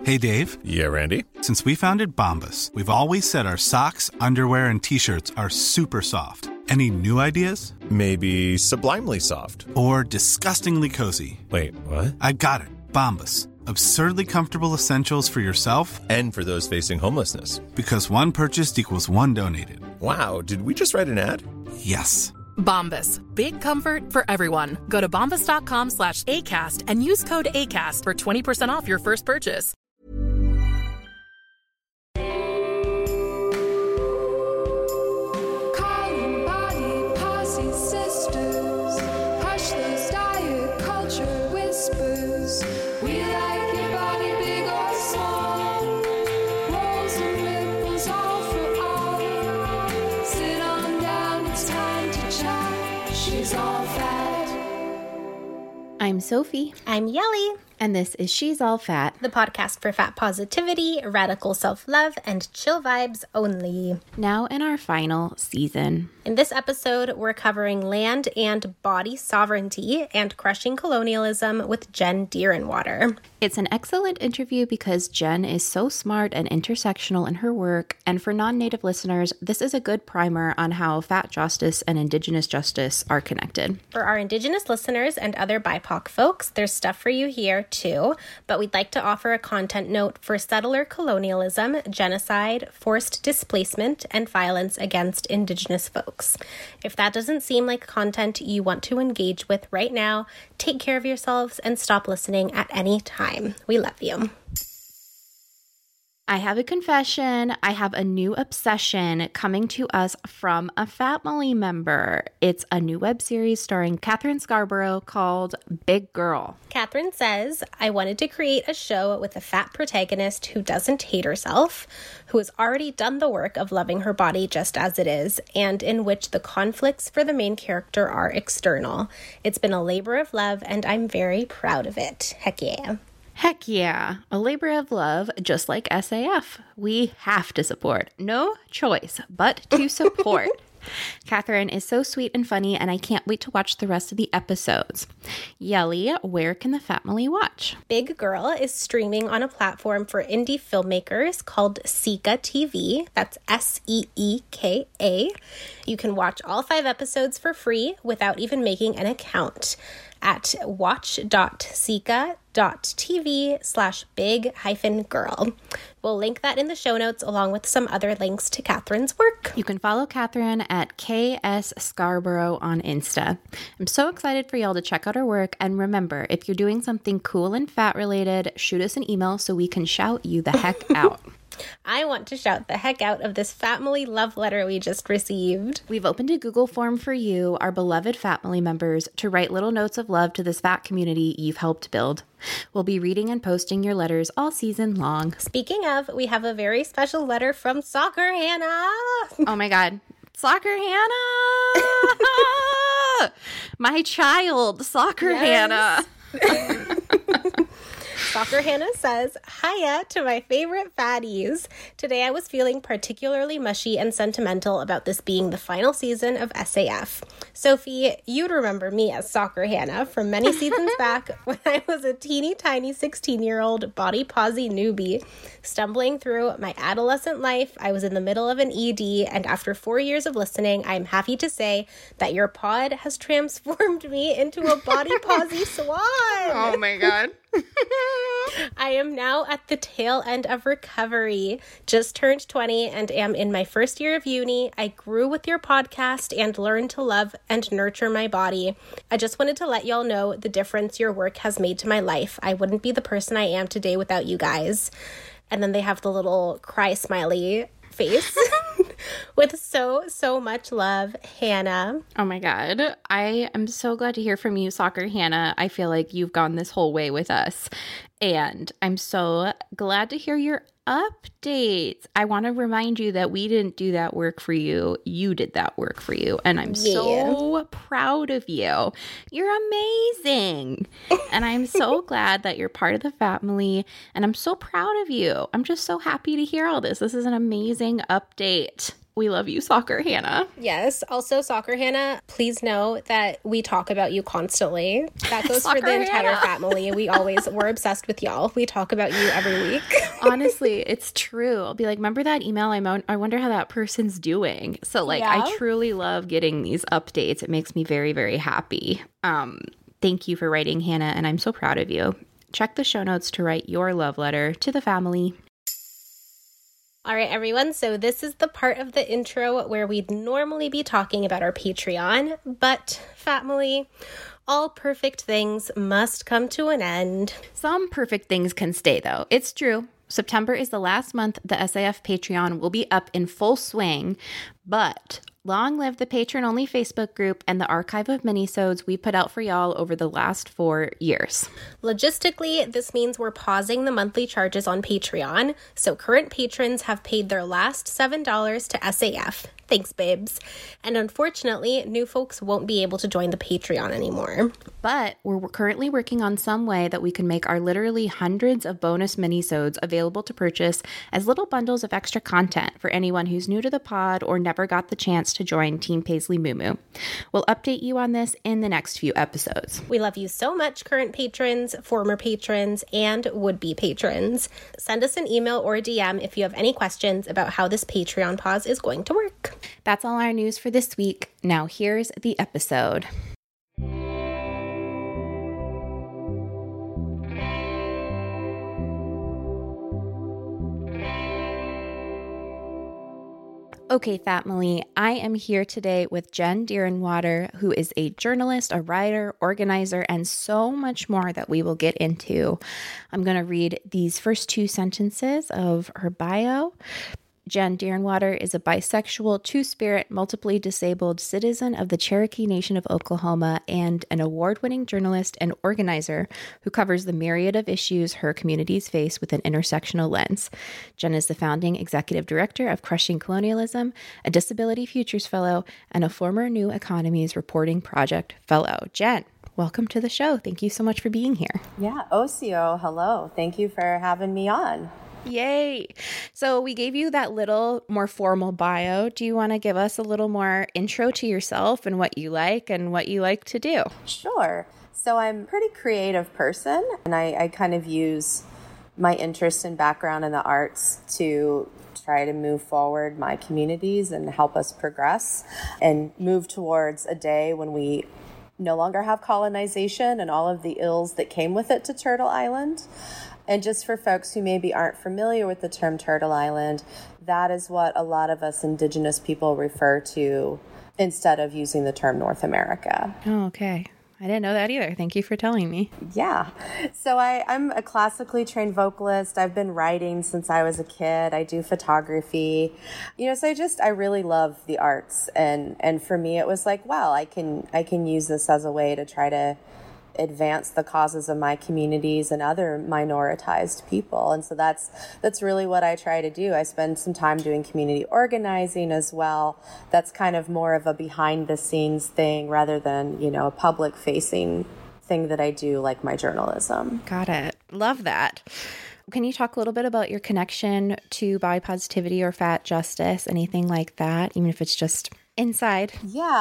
Hey, Dave. Yeah, Randy? Since we founded Bombas, we've always said our socks, underwear, and T-shirts are super soft. Any new ideas? Maybe sublimely soft. Or disgustingly cozy. Wait, what? I got it. Bombas. Absurdly comfortable essentials for yourself and for those facing homelessness. Because one purchased equals one donated. Wow, did we just write an ad? Yes. Bombas. Big comfort for everyone. Go to bombas.com/ACAST and use code ACAST for 20% off your first purchase. I'm Sophie. I'm Yelly. And this is She's All Fat, the podcast for fat positivity, radical self-love, and chill vibes only. Now in our final season. In this episode, we're covering land and body sovereignty and crushing colonialism with Jen Deerenwater. It's an excellent interview because Jen is so smart and intersectional in her work, and for non-native listeners, this is a good primer on how fat justice and Indigenous justice are connected. For our Indigenous listeners and other BIPOC folks, there's stuff for you here too, but we'd like to offer a content note for settler colonialism, genocide, forced displacement, and violence against Indigenous folks. If that doesn't seem like content you want to engage with right now, take care of yourselves and stop listening at any time. We love you. I have a confession. I have a new obsession coming to us from a family member. It's a new web series starring Catherine Scarborough called Big Girl. Catherine says, I wanted to create a show with a fat protagonist who doesn't hate herself, who has already done the work of loving her body just as it is, and in which the conflicts for the main character are external. It's been a labor of love, and I'm very proud of it. Heck yeah. Heck yeah, a labor of love, just like SAF. We have to support. No choice but to support. Catherine is so sweet and funny, and I can't wait to watch the rest of the episodes. Yelly, where can the family watch? Big Girl is streaming on a platform for indie filmmakers called Seeka TV. That's SEEKA. You can watch all 5 episodes for free without even making an account at watch.seeka.tv/big-girl. We'll link that in the show notes along with some other links to Catherine's work. You can follow Catherine at KS Scarborough on Insta. I'm so excited for y'all to check out her work, and remember, if you're doing something cool and fat related, shoot us an email so we can shout you the heck out. I want to shout the heck out of this family love letter we just received. We've opened a Google form for you, our beloved family members, to write little notes of love to this fat community you've helped build. We'll be reading and posting your letters all season long. Speaking of, we have a very special letter from Soccer Hannah. Oh my God. Soccer Hannah! My child, Soccer Hannah. Soccer Hannah says, hiya to my favorite fatties. Today I was feeling particularly mushy and sentimental about this being the final season of SAF. Sophie, you'd remember me as Soccer Hannah from many seasons back when I was a teeny tiny 16-year-old body posy newbie. Stumbling through my adolescent life, I was in the middle of an ED, and after 4 years of listening, I'm happy to say that your pod has transformed me into a body posy swan. Oh my God. I am now at the tail end of recovery, just turned 20 and am in my first year of uni. I grew with your podcast and learned to love and nurture my body. I just wanted to let y'all know the difference your work has made to my life. I wouldn't be the person I am today without you guys. And then they have the little cry smiley face. With so much love, Hannah. Oh my God. I am so glad to hear from you, Soccer Hannah. I feel like you've gone this whole way with us. And I'm so glad to hear your updates. I want to remind you that we didn't do that work for you. You did that work for you. And I'm so proud of you. You're amazing. And I'm so glad that you're part of the family. And I'm so proud of you. I'm just so happy to hear all this. This is an amazing update. We love you, Soccer Hannah. Yes. Also, Soccer Hannah, please know that we talk about you constantly. That goes for the entire family. We're obsessed with y'all. We talk about you every week. Honestly, it's true. I'll be like, remember that email? I wonder how that person's doing. So like, Yeah. I truly love getting these updates. It makes me very, very happy. Thank you for writing, Hannah, and I'm so proud of you. Check the show notes to write your love letter to the family. All right, everyone. So this is the part of the intro where we'd normally be talking about our Patreon, but family, all perfect things must come to an end. Some perfect things can stay, though. It's true. September is the last month the SAF Patreon will be up in full swing, but long live the patron-only Facebook group and the archive of minisodes we put out for y'all over the last 4 years. Logistically, this means we're pausing the monthly charges on Patreon, so current patrons have paid their last $7 to SAF. Thanks, babes. And unfortunately, new folks won't be able to join the Patreon anymore. But we're currently working on some way that we can make our literally hundreds of bonus minisodes available to purchase as little bundles of extra content for anyone who's new to the pod or never got the chance to join Team Paisley Moo Moo. We'll update you on this in the next few episodes. We love you so much, current patrons, former patrons, and would-be patrons. Send us an email or a DM if you have any questions about how this Patreon pause is going to work. That's all our news for this week. Now here's the episode. Okay, family, I am here today with Jen Deerenwater, who is a journalist, a writer, organizer, and so much more that we will get into. I'm going to read these first 2 sentences of her bio. Jen Deerenwater is a bisexual, two-spirit, multiply disabled citizen of the Cherokee Nation of Oklahoma and an award-winning journalist and organizer who covers the myriad of issues her communities face with an intersectional lens. Jen is the founding executive director of Crushing Colonialism, a Disability Futures Fellow, and a former New Economies Reporting Project Fellow. Jen, welcome to the show. Thank you so much for being here. Yeah, Osio, hello. Thank you for having me on. Yay. So we gave you that little more formal bio. Do you want to give us a little more intro to yourself and what you like to do? Sure. So I'm a pretty creative person, and I kind of use my interest and background in the arts to try to move forward my communities and help us progress and move towards a day when we no longer have colonization and all of the ills that came with it to Turtle Island. And just for folks who maybe aren't familiar with the term Turtle Island, that is what a lot of us Indigenous people refer to instead of using the term North America. Oh, okay. I didn't know that either. Thank you for telling me. Yeah. So I'm a classically trained vocalist. I've been writing since I was a kid. I do photography. So I really love the arts. And for me, it was like, wow, I can use this as a way to try to advance the causes of my communities and other minoritized people. And so that's really what I try to do. I spend some time doing community organizing as well. That's kind of more of a behind the scenes thing rather than, a public facing thing that I do, like my journalism. Got it. Love that. Can you talk a little bit about your connection to body positivity or fat justice, anything like that, even if it's just inside? Yeah,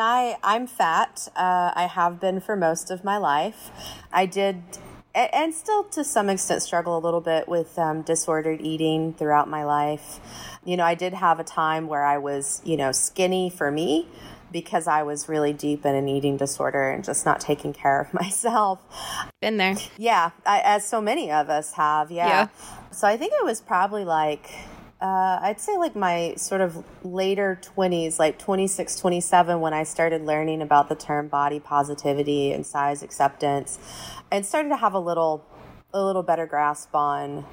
I'm fat. I have been for most of my life. I did, and still to some extent struggle a little bit with disordered eating throughout my life. I did have a time where I was, skinny for me because I was really deep in an eating disorder and just not taking care of myself. Been there. Yeah, as so many of us have, yeah. So I think it was probably I'd say my sort of later 20s, like 26, 27, when I started learning about the term body positivity and size acceptance and started to have a little better grasp on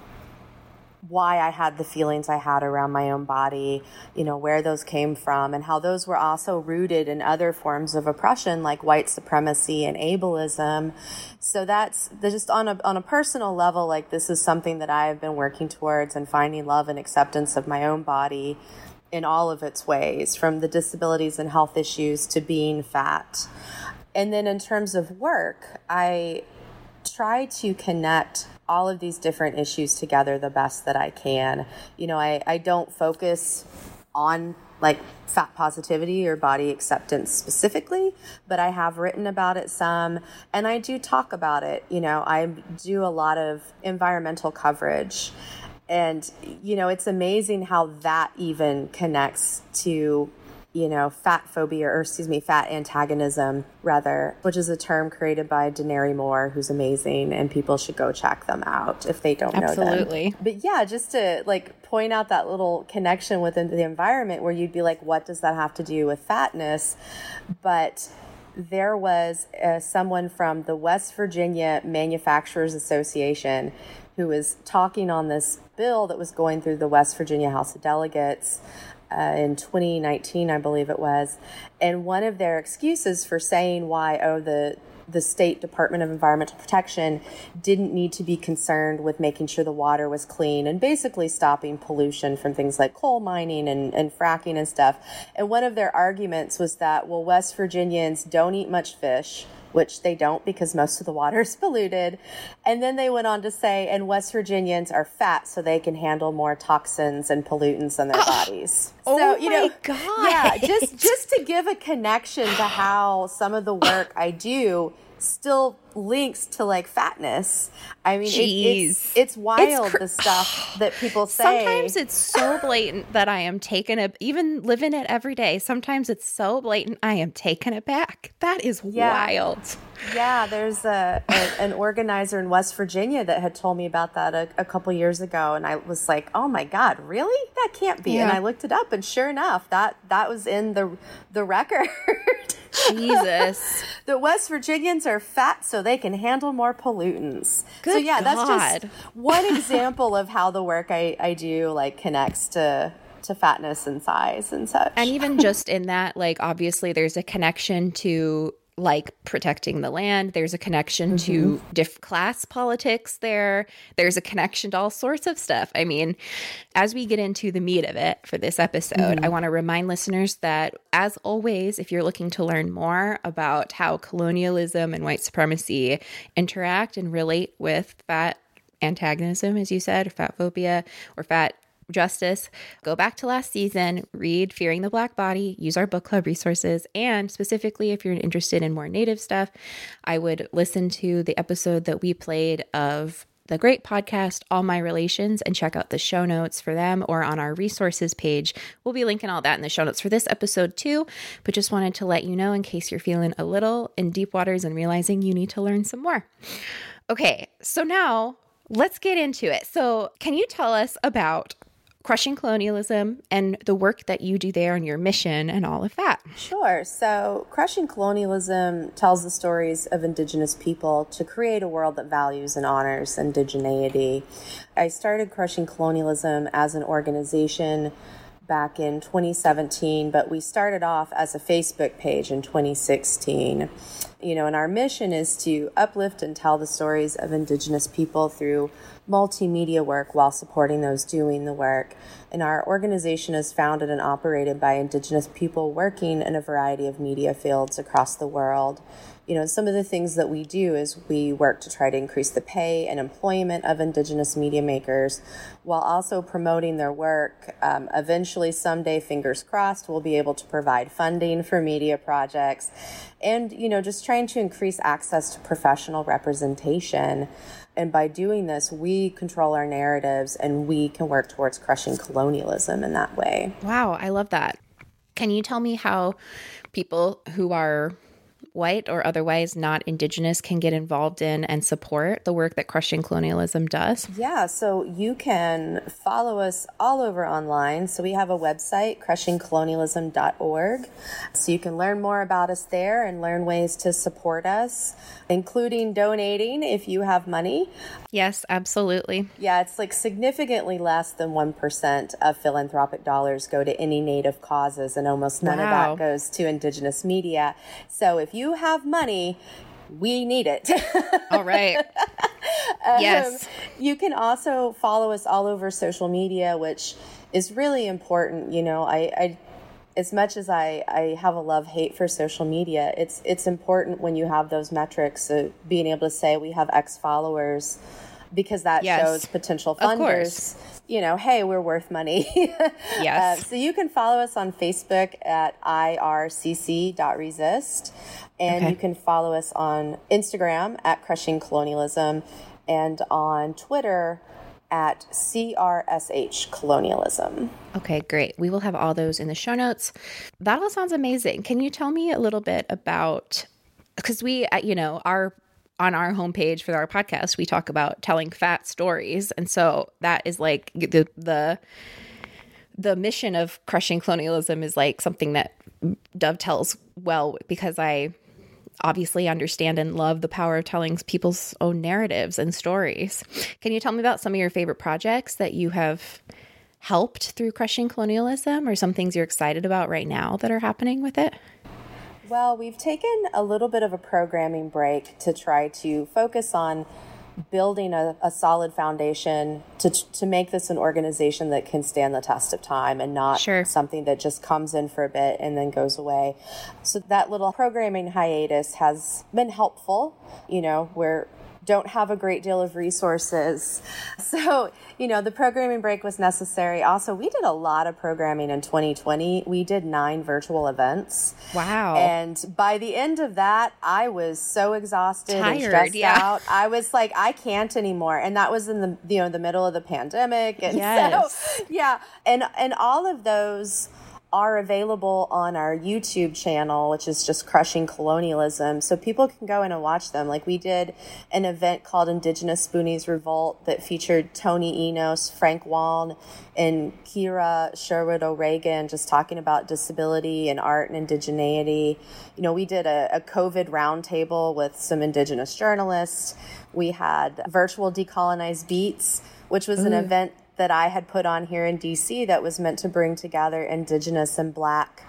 why I had the feelings I had around my own body, where those came from and how those were also rooted in other forms of oppression like white supremacy and ableism. So that's just on a personal level, this is something that I have been working towards and finding love and acceptance of my own body in all of its ways, from the disabilities and health issues to being fat. And then in terms of work, I try to connect all of these different issues together the best that I can. I don't focus on like fat positivity or body acceptance specifically, but I have written about it some, and I do talk about it. You know, I do a lot of environmental coverage, and, you know, it's amazing how that even connects to, you know, fat phobia, or fat antagonism, rather, which is a term created by Denary Moore, who's amazing, and people should go check them out if they don't know them. Absolutely. But yeah, just to like point out that little connection within the environment where you'd be like, what does that have to do with fatness? But there was someone from the West Virginia Manufacturers Association who was talking on this bill that was going through the West Virginia House of Delegates in 2019, I believe it was. And one of their excuses for saying why, the State Department of Environmental Protection didn't need to be concerned with making sure the water was clean and basically stopping pollution from things like coal mining and fracking and stuff. And one of their arguments was that, well, West Virginians don't eat much fish, which they don't because most of the water is polluted. And then they went on to say, and West Virginians are fat so they can handle more toxins and pollutants in their bodies. So, you know, God. Yeah, just to give a connection to how some of the work I do still links to like fatness. I mean, it's wild, the stuff that people say. Sometimes it's so blatant that I am taken even living it every day. Sometimes it's so blatant I am taken aback. That is wild. Yeah, there's an organizer in West Virginia that had told me about that a couple years ago, and I was like, "Oh my God, really? That can't be!" Yeah. And I looked it up, and sure enough, that was in the record. Jesus, the West Virginians are fat so they can handle more pollutants. Good so yeah, God. That's just one example of how the work I do like connects to fatness and size and such. And even just in that, like obviously there's a connection to like protecting the land. There's a connection to class politics there. There's a connection to all sorts of stuff. I mean, as we get into the meat of it for this episode, I want to remind listeners that, as always, if you're looking to learn more about how colonialism and white supremacy interact and relate with fat antagonism, as you said, or fat phobia or fat justice, go back to last season, read Fearing the Black Body, use our book club resources, and specifically if you're interested in more Native stuff, I would listen to the episode that we played of the great podcast, All My Relations, and check out the show notes for them or on our resources page. We'll be linking all that in the show notes for this episode too, but just wanted to let you know in case you're feeling a little in deep waters and realizing you need to learn some more. Okay, so now let's get into it. So can you tell us about Crushing Colonialism and the work that you do there and your mission and all of that? Sure. So Crushing Colonialism tells the stories of Indigenous people to create a world that values and honors indigeneity. I started Crushing Colonialism as an organization back in 2017, but we started off as a Facebook page in 2016. You know, and our mission is to uplift and tell the stories of Indigenous people through multimedia work while supporting those doing the work. And our organization is founded and operated by Indigenous people working in a variety of media fields across the world. You know, some of the things that we do is we work to try to increase the pay and employment of Indigenous media makers while also promoting their work. Eventually, someday, fingers crossed, we'll be able to provide funding for media projects and, you know, just trying to increase access to professional representation. And by doing this, we control our narratives and we can work towards crushing colonialism in that way. Wow, I love that. Can you tell me how people who are white or otherwise not Indigenous can get involved in and support the work that Crushing Colonialism does? Yeah, so you can follow us all over online. So we have a website, crushingcolonialism.org. So you can learn more about us there and learn ways to support us, including donating if you have money. Yes, absolutely. Yeah, it's like significantly less than 1% of philanthropic dollars go to any Native causes, and almost none of that goes to Indigenous media. So if you have money, we need it. All right. Yes. You can also follow us all over social media, which is really important. You know, I as much as I have a love-hate for social media, it's important when you have those metrics of being able to say we have X followers because that shows potential funders, hey, we're worth money. Yes. So you can follow us on Facebook at ircc.resist. And you can follow us on Instagram at Crushing Colonialism and on Twitter at CRSH Colonialism. Okay, great. We will have all those in the show notes. That all sounds amazing. Can you tell me a little bit about, because we, on our homepage for our podcast, we talk about telling fat stories. And so that is like the mission of Crushing Colonialism is like something that dovetails well, because I obviously understand and love the power of telling people's own narratives and stories. Can you tell me about some of your favorite projects that you have helped through Crushing Colonialism, or some things you're excited about right now that are happening with it? Well, we've taken a little bit of a programming break to try to focus on building a solid foundation to make this an organization that can stand the test of time and not something that just comes in for a bit and then goes away. So that little programming hiatus has been helpful. We're don't have a great deal of resources. So, the programming break was necessary. Also, we did a lot of programming in 2020. We did 9 virtual events. Wow. And by the end of that, I was so exhausted and stressed out. I was like, I can't anymore. And that was in the middle of the pandemic. And so, and all of those are available on our YouTube channel, which is just Crushing Colonialism. So people can go in and watch them. Like, we did an event called Indigenous Spoonies Revolt that featured Tony Enos, Frank Waln, and Kira Sherwood O'Regan, just talking about disability and art and indigeneity. We did a COVID roundtable with some Indigenous journalists. We had virtual Decolonized Beats, which was an event that I had put on here in DC that was meant to bring together Indigenous and Black,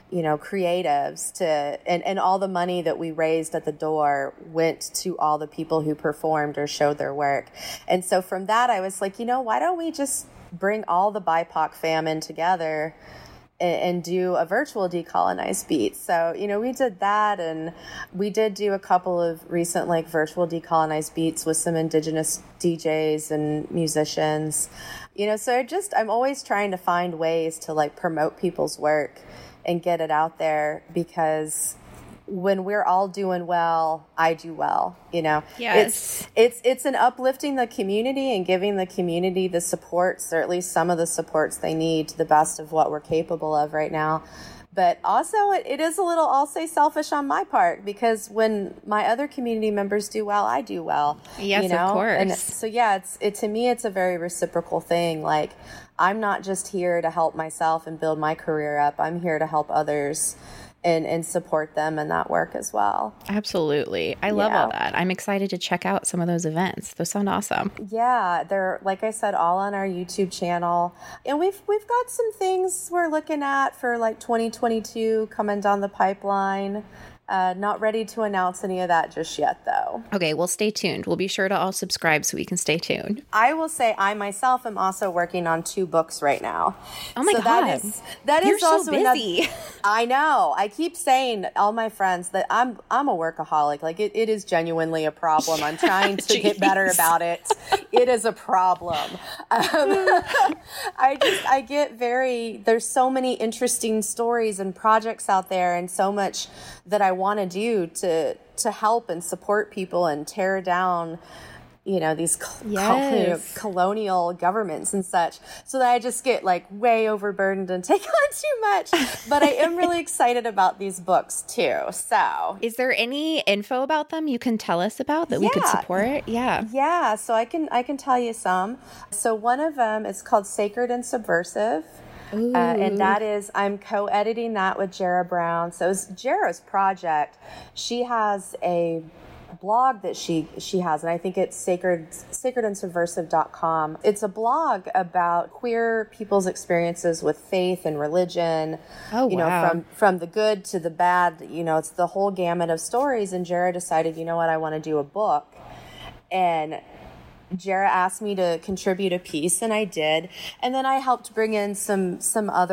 creatives and all the money that we raised at the door went to all the people who performed or showed their work. And so from that, I was like, why don't we just bring all the BIPOC famine together and do a virtual Decolonized Beat. So, we did that, and we did do a couple of recent virtual Decolonized Beats with some Indigenous DJs and musicians. So I'm always trying to find ways to promote people's work and get it out there, because when we're all doing well, I do well, Yes. It's an uplifting the community and giving the community the supports, or at least some of the supports they need, to the best of what we're capable of right now. But also it is a little, I'll say, selfish on my part, because when my other community members do well, I do well. Yes, of course. And so, to me, it's a very reciprocal thing. I'm not just here to help myself and build my career up. I'm here to help others and support them in that work as well. Absolutely. I love all that. I'm excited to check out some of those events. Those sound awesome. Yeah, they're, like I said, all on our YouTube channel. And we've got some things we're looking at for 2022 coming down the pipeline. Not ready to announce any of that just yet, though. Okay, well, stay tuned. We'll be sure to all subscribe so we can stay tuned. I will say I myself am also working on 2 books right now. Oh my God. That You're is also so busy. I know. I keep saying all my friends that I'm a workaholic. It is genuinely a problem. I'm trying to get better about it. It is a problem. I get there's so many interesting stories and projects out there, and so much that I want to do to help and support people and tear down these colonial governments and such, so that I just get way overburdened and take on too much. But I am really excited about these books too. So, is there any info about them you can tell us about that we could support? Yeah. So I can tell you some. So one of them is called Sacred and Subversive. And that is, I'm co-editing that with Jara Brown. So it's Jara's project. She has a blog that she has, and I think it's sacredandsubversive.com. It's a blog about queer people's experiences with faith and religion. Oh, wow. From the good to the bad. It's the whole gamut of stories. And Jara decided, I want to do a book. And Jara asked me to contribute a piece, and I did. And then I helped bring in some other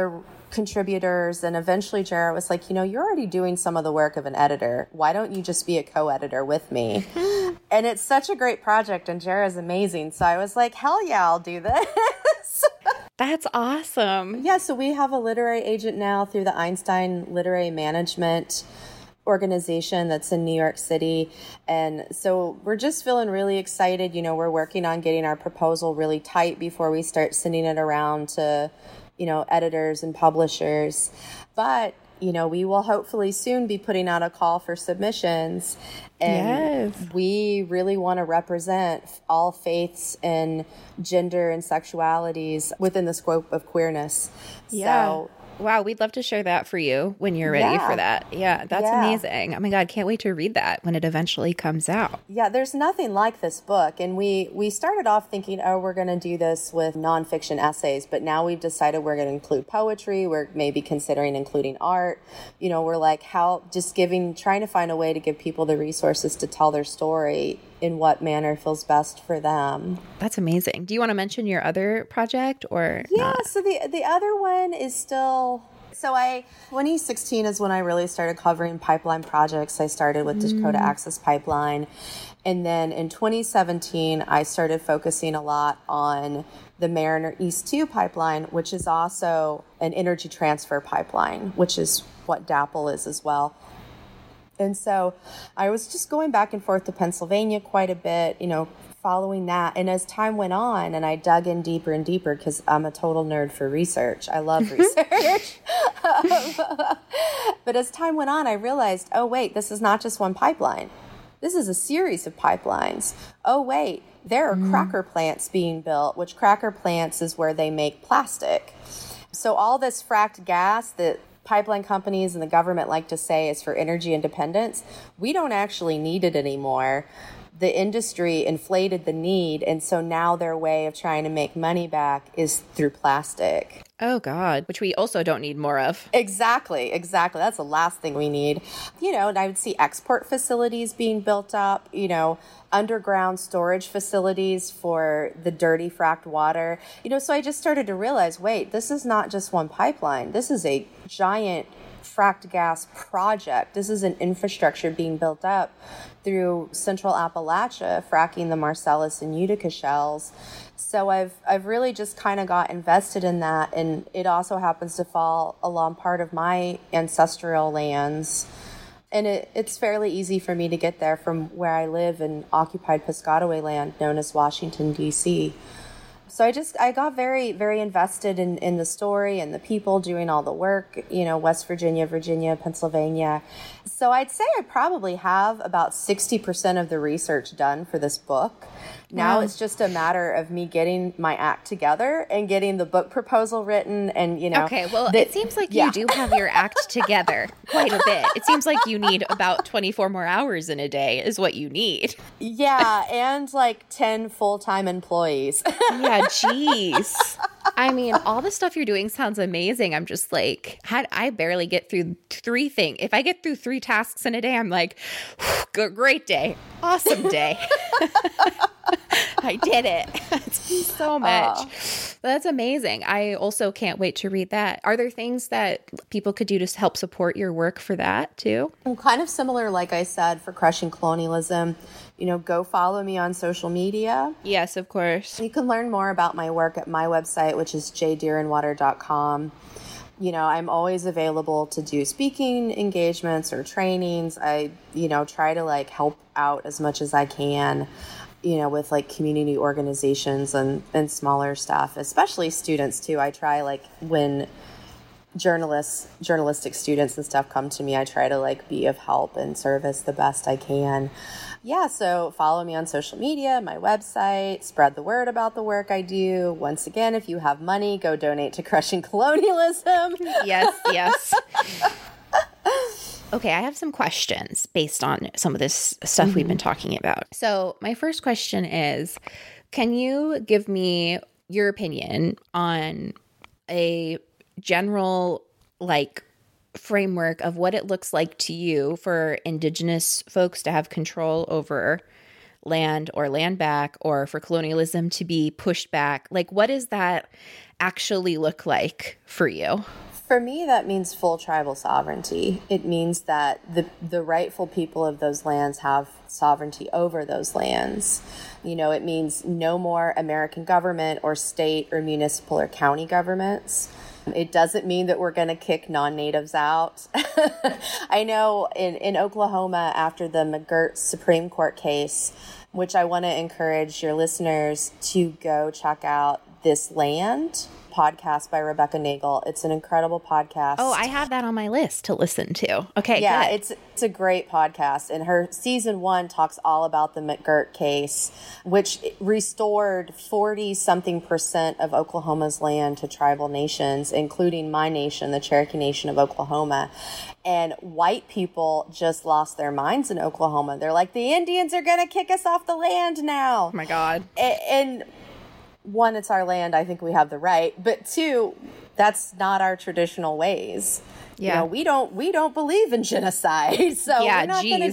contributors. And eventually Jarrett was like, you're already doing some of the work of an editor. Why don't you just be a co-editor with me? And it's such a great project, and Jarrett is amazing. So I was like, hell yeah, I'll do this. That's awesome. Yeah, so we have a literary agent now through the Einstein Literary Management organization that's in New York City. And so we're just feeling really excited. We're working on getting our proposal really tight before we start sending it around to, editors and publishers. But, we will hopefully soon be putting out a call for submissions. And we really want to represent all faiths and gender and sexualities within the scope of queerness. Yeah. So, wow, we'd love to share that for you when you're ready for that. Yeah, that's amazing. Oh my God, can't wait to read that when it eventually comes out. Yeah, there's nothing like this book. And we started off thinking, we're going to do this with nonfiction essays, but now we've decided we're going to include poetry. We're maybe considering including art. We're like, trying to find a way to give people the resources to tell their story in what manner feels best for them. That's amazing. Do you want to mention your other project or not? So the other one is still... So 2016 is when I really started covering pipeline projects. I started with Dakota Access Pipeline. And then in 2017, I started focusing a lot on the Mariner East 2 pipeline, which is also an energy transfer pipeline, which is what DAPL is as well. And so I was just going back and forth to Pennsylvania quite a bit, following that. And as time went on, and I dug in deeper and deeper, because I'm a total nerd for research. I love research. But as time went on, I realized, oh, wait, this is not just one pipeline. This is a series of pipelines. Oh, wait, there are cracker plants being built, which cracker plants is where they make plastic. So all this fracked gas that pipeline companies and the government like to say is for energy independence, we don't actually need it anymore. The industry inflated the need, and so now their way of trying to make money back is through plastic. Oh, God, which we also don't need more of. Exactly. That's the last thing we need. And I would see export facilities being built up, underground storage facilities for the dirty fracked water. So I just started to realize, wait, this is not just one pipeline. This is a giant fracked gas project. This is an infrastructure being built up through Central Appalachia, fracking the Marcellus and Utica shales. So I've really just kind of got invested in that, and it also happens to fall along part of my ancestral lands. And it's fairly easy for me to get there from where I live in occupied Piscataway land known as Washington, D.C. So I got very, very invested in the story and the people doing all the work, West Virginia, Pennsylvania. So I'd say I probably have about 60% of the research done for this book. Now it's just a matter of me getting my act together and getting the book proposal written and, Okay, well, it seems like you do have your act together quite a bit. It seems like you need about 24 more hours in a day is what you need. Yeah, and like 10 full-time employees. Yeah, geez. I mean, all the stuff you're doing sounds amazing. I'm just like, I barely get through 3 things. If I get through 3 tasks in a day, I'm like, great day. Awesome day. I did it. It's so much. That's amazing. I also can't wait to read that. Are there things that people could do to help support your work for that too? Kind of similar, like I said, for Crushing Colonialism. Go follow me on social media. Yes, of course. You can learn more about my work at my website, which is jdeerenwater.com. I'm always available to do speaking engagements or trainings. I, try to help out as much as I can, with community organizations and smaller stuff, especially students too. I try when journalistic students and stuff come to me, I try to be of help and service the best I can. Yeah, so follow me on social media, my website, spread the word about the work I do. Once again, if you have money, go donate to Crushing Colonialism. Yes. Okay, I have some questions based on some of this stuff we've been talking about. So my first question is, can you give me your opinion on a general framework of what it looks like to you for Indigenous folks to have control over land or land back, or for colonialism to be pushed back? What does that actually look like for you? For me, that means full tribal sovereignty. It means that the rightful people of those lands have sovereignty over those lands. You know, it means no more American government or state or municipal or county governments. It doesn't mean that we're going to kick non-natives out. I know in Oklahoma, after the McGirt Supreme Court case, which I want to encourage your listeners to go check out, This Land podcast by Rebecca Nagel. It's an incredible podcast. Oh, I have that on my list to listen to. Okay, yeah, good. it's a great podcast. And her season 1 talks all about the McGirt case, which restored 40-something% of Oklahoma's land to tribal nations, including my nation, the Cherokee Nation of Oklahoma. And white people just lost their minds in Oklahoma. They're like, the Indians are going to kick us off the land now. Oh my God. And one, it's our land. I think we have the right. But 2, that's not our traditional ways. Yeah. You know, we don't believe in genocide. So yeah, we're not going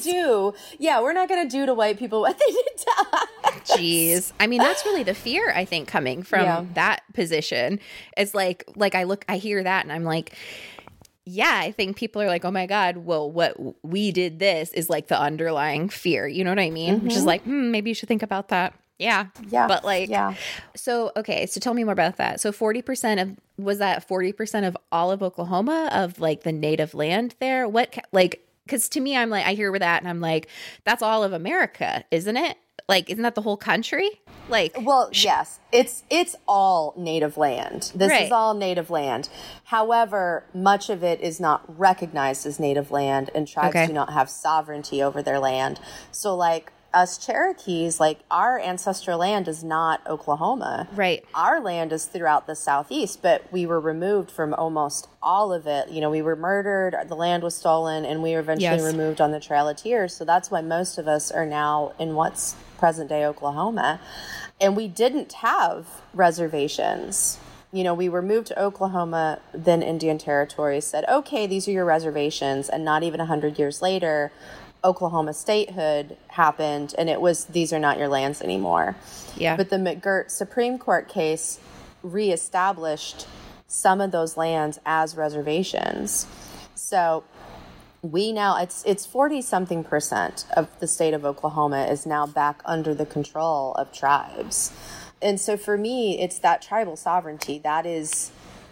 to do to white people what they did to us. Jeez. I mean, that's really the fear, I think, coming from that position. It's like I hear that and I'm like, yeah, I think people are like, oh my God, well, what we did this is like the underlying fear. You know what I mean? Mm-hmm. Which is like, maybe you should think about that. Yeah. Yeah. But like, yeah. So, okay. So tell me more about that. So was that 40% of all of Oklahoma, of like the native land there? Because to me, I'm like, I hear that and I'm like, that's all of America, isn't it? Like, isn't that the whole country? Like, well, yes, it's all native land. This is all native land. However, much of it is not recognized as native land, and tribes do not have sovereignty over their land. So like, us Cherokees, like, our ancestral land is not Oklahoma. Right. Our land is throughout the Southeast, but we were removed from almost all of it. You know, we were murdered, the land was stolen, and we were eventually removed on the Trail of Tears. So that's why most of us are now in what's present-day Oklahoma. And we didn't have reservations. You know, we were moved to Oklahoma, then Indian Territory said, okay, these are your reservations. And not even 100 years later, Oklahoma statehood happened, and it was, these are not your lands anymore. Yeah. But the McGirt Supreme Court case reestablished some of those lands as reservations. So we now, it's 40-something% of the state of Oklahoma is now back under the control of tribes. And so for me, it's that tribal sovereignty. That is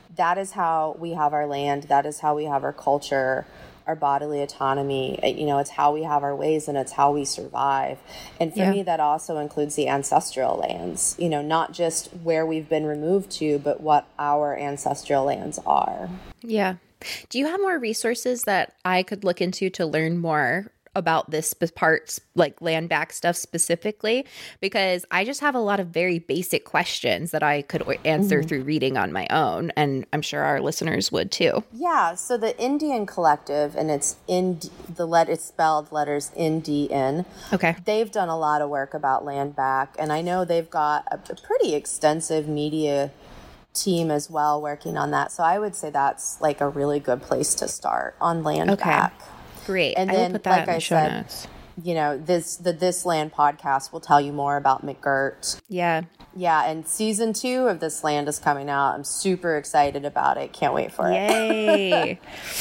how we have our land. That is how we have our culture, our bodily autonomy. You know, it's how we have our ways, and it's how we survive. And for me, that also includes the ancestral lands, you know, not just where we've been removed to, but what our ancestral lands are. Yeah. Do you have more resources that I could look into to learn more about this parts, like land back stuff specifically? Because I just have a lot of very basic questions that I could answer through reading on my own, and I'm sure our listeners would too. Yeah, so the Indian Collective, and it's spelled letters NDN. Okay. They've done a lot of work about land back, and I know they've got a pretty extensive media team as well working on that. So I would say that's like a really good place to start on land back. Great. And I then, will put that like in the I show said, notes. You know, This Land podcast will tell you more about McGirt. Yeah. Yeah, and season 2 of This Land is coming out. I'm super excited about it. Can't wait for it. Yay.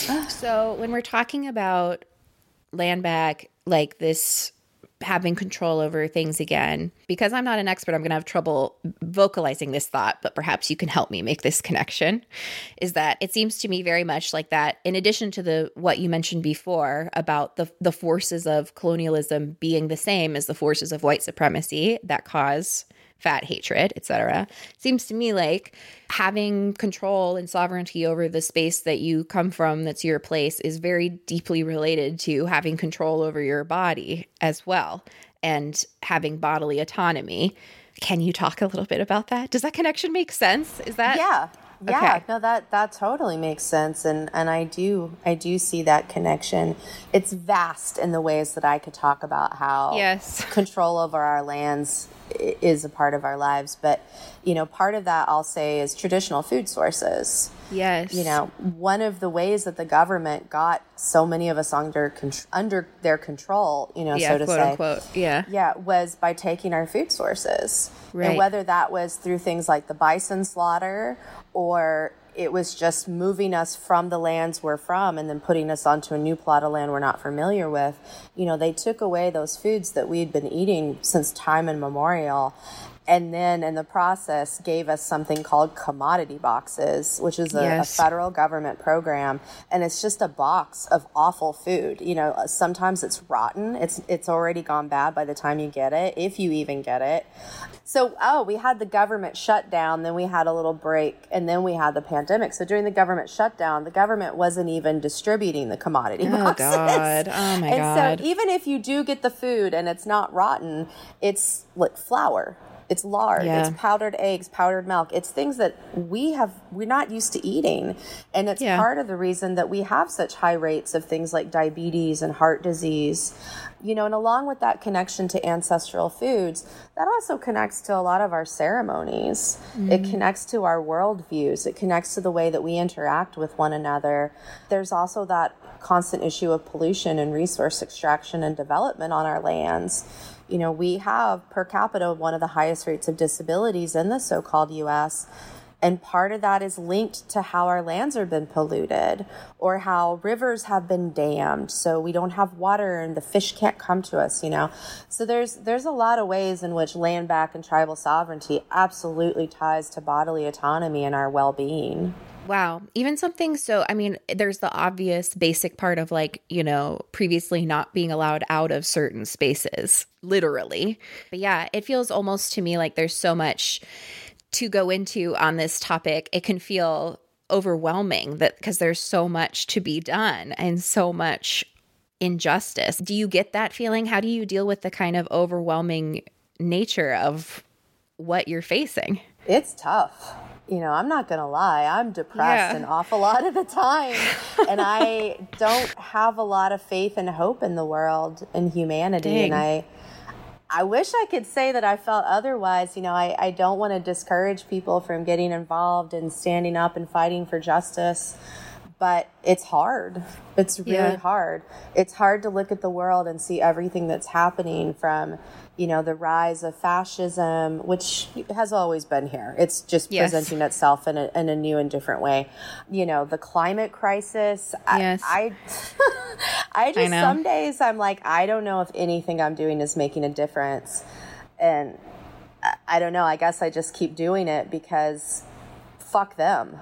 So when we're talking about land back, like this, having control over things again, because I'm not an expert, I'm going to have trouble vocalizing this thought, but perhaps you can help me make this connection, is that it seems to me very much like that, in addition to what you mentioned before about the forces of colonialism being the same as the forces of white supremacy that cause fat hatred, etc. Seems to me like having control and sovereignty over the space that you come from, that's your place, is very deeply related to having control over your body as well, and having bodily autonomy. Can you talk a little bit about that? Does that connection make sense? Is that Yeah. Okay. No, that totally makes sense, and I do see that connection. It's vast in the ways that I could talk about how control over our lands is a part of our lives, but you know, part of that I'll say is traditional food sources. Yes. You know, one of the ways that the government got so many of us under their control, you know, so to quote say, unquote, was by taking our food sources. Right. And whether that was through things like the bison slaughter, or, it was just moving us from the lands we're from and then putting us onto a new plot of land we're not familiar with. You know, they took away those foods that we'd been eating since time immemorial, and then in the process gave us something called commodity boxes, which is a federal government program. And it's just a box of awful food. You know, sometimes it's rotten. It's already gone bad by the time you get it, if you even get it. So, we had the government shutdown, then we had a little break, and then we had the pandemic. So during the government shutdown, the government wasn't even distributing the commodity boxes. Oh, God. Oh, my God. And so even if you do get the food and it's not rotten, it's like flour. It's lard, it's powdered eggs, powdered milk. It's things that we're not used to eating. And it's part of the reason that we have such high rates of things like diabetes and heart disease. You know, and along with that connection to ancestral foods, that also connects to a lot of our ceremonies. It connects to our worldviews. It connects to the way that we interact with one another. There's also that constant issue of pollution and resource extraction and development on our lands. You know, we have per capita one of the highest rates of disabilities in the so-called U.S., and part of that is linked to how our lands have been polluted or how rivers have been dammed, so we don't have water and the fish can't come to us, you know. So there's a lot of ways in which land back and tribal sovereignty absolutely ties to bodily autonomy and our well-being. Wow. Even something so, I mean, there's the obvious basic part of like, you know, previously not being allowed out of certain spaces, literally. But yeah, it feels almost to me like there's so much to go into on this topic. It can feel overwhelming that because there's so much to be done and so much injustice. Do you get that feeling? How do you deal with the kind of overwhelming nature of what you're facing? It's tough. You know, I'm not going to lie. I'm depressed an awful lot of the time. And I don't have a lot of faith and hope in the world and humanity. Dang. And I wish I could say that I felt otherwise. You know, I don't want to discourage people from getting involved and standing up and fighting for justice. But it's hard. It's really hard. It's hard to look at the world and see everything that's happening from, you know, the rise of fascism, which has always been here. It's just presenting itself in a new and different way. You know, the climate crisis. I just, some days I'm like, I don't know if anything I'm doing is making a difference. And I don't know. I guess I just keep doing it because fuck them.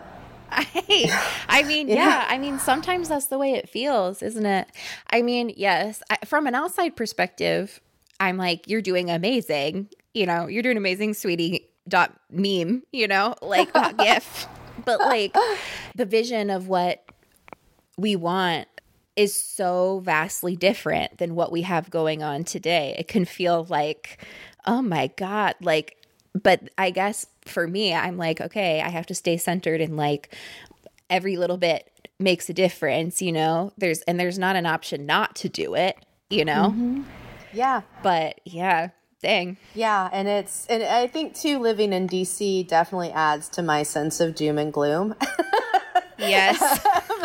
I mean, I mean, sometimes that's the way it feels, isn't it? I mean, yes, from an outside perspective, I'm like, you're doing amazing. You know, you're doing amazing, sweetie. Meme, you know, like GIF. But like the vision of what we want is so vastly different than what we have going on today. It can feel like, oh my God, like, but I guess for me, I'm like, okay, I have to stay centered and like every little bit makes a difference, you know, there's not an option not to do it, you know? Mm-hmm. Yeah. But yeah, dang. Yeah. And I think too, living in DC definitely adds to my sense of doom and gloom. Yes.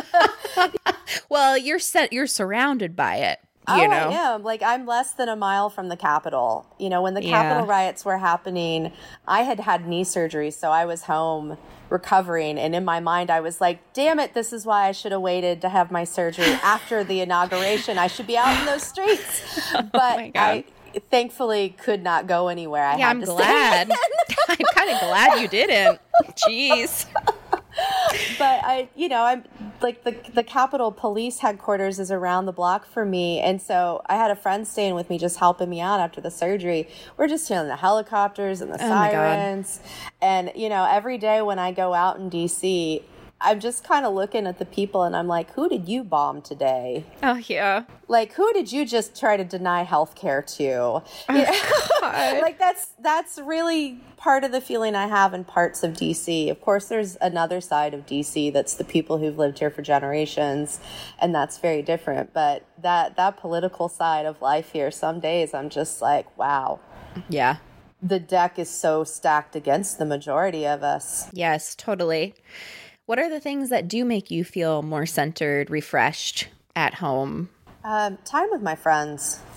Well, you're surrounded by it. You know? I am. Like, I'm less than a mile from the Capitol. You know, when the Capitol riots were happening, I had knee surgery, so I was home recovering. And in my mind, I was like, damn it, this is why I should have waited to have my surgery after the inauguration. I should be out in those streets. But I thankfully could not go anywhere. I'm glad. I'm kind of glad you didn't. Jeez. But I'm like the Capitol Police headquarters is around the block for me. And so I had a friend staying with me, just helping me out after the surgery. We're just hearing the helicopters and the sirens. And, you know, every day when I go out in DC, I'm just kind of looking at the people and I'm like, who did you bomb today? Oh, yeah. Like, who did you just try to deny health care to? Like, that's really part of the feeling I have in parts of DC. Of course, there's another side of DC that's the people who've lived here for generations, and that's very different. But that political side of life here, some days I'm just like, wow. Yeah. The deck is so stacked against the majority of us. Yes, totally. What are the things that do make you feel more centered, refreshed at home? Time with my friends.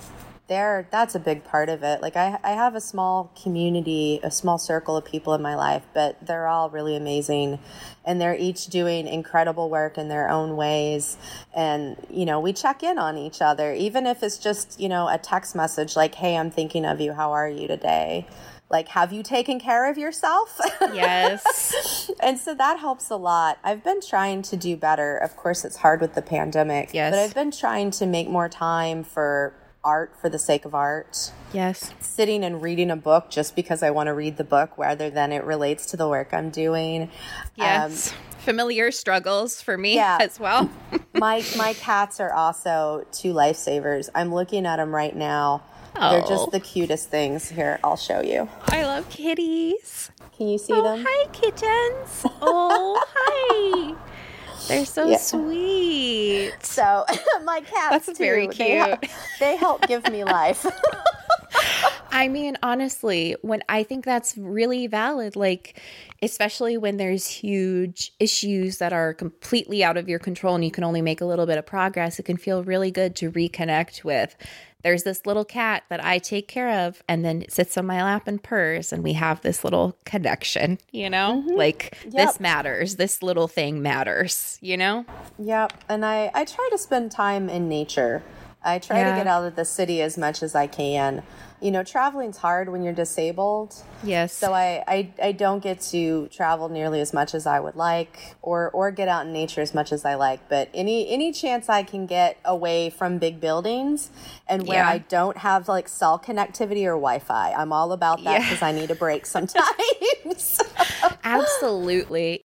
that's a big part of it. Like I have a small community, a small circle of people in my life, but they're all really amazing, and they're each doing incredible work in their own ways. And, you know, we check in on each other, even if it's just, you know, a text message like, hey, I'm thinking of you. How are you today? Like, have you taken care of yourself? Yes. And so that helps a lot. I've been trying to do better. Of course, it's hard with the pandemic. Yes. But I've been trying to make more time for art for the sake of art. Yes. Sitting and reading a book just because I want to read the book rather than it relates to the work I'm doing. Yes. Familiar struggles for me as well. My cats are also 2 lifesavers. I'm looking at them right now. Oh. They're just the cutest things. Here, I'll show you. I love kitties. Can you see them? Hi, kittens. Oh, hi. They're so sweet. So my cats, that's very cute. They help give me life. I mean, honestly, when I think that's really valid, like, especially when there's huge issues that are completely out of your control and you can only make a little bit of progress, it can feel really good to reconnect with. There's this little cat that I take care of, and then it sits on my lap and purrs, and we have this little connection, you know? Mm-hmm. Like, this matters. This little thing matters, you know? Yep. And I try to spend time in nature. I try to get out of the city as much as I can. You know, traveling's hard when you're disabled. Yes. So I don't get to travel nearly as much as I would like, or get out in nature as much as I like. But any chance I can get away from big buildings and where I don't have like cell connectivity or Wi-Fi, I'm all about that because I need a break sometimes. Absolutely.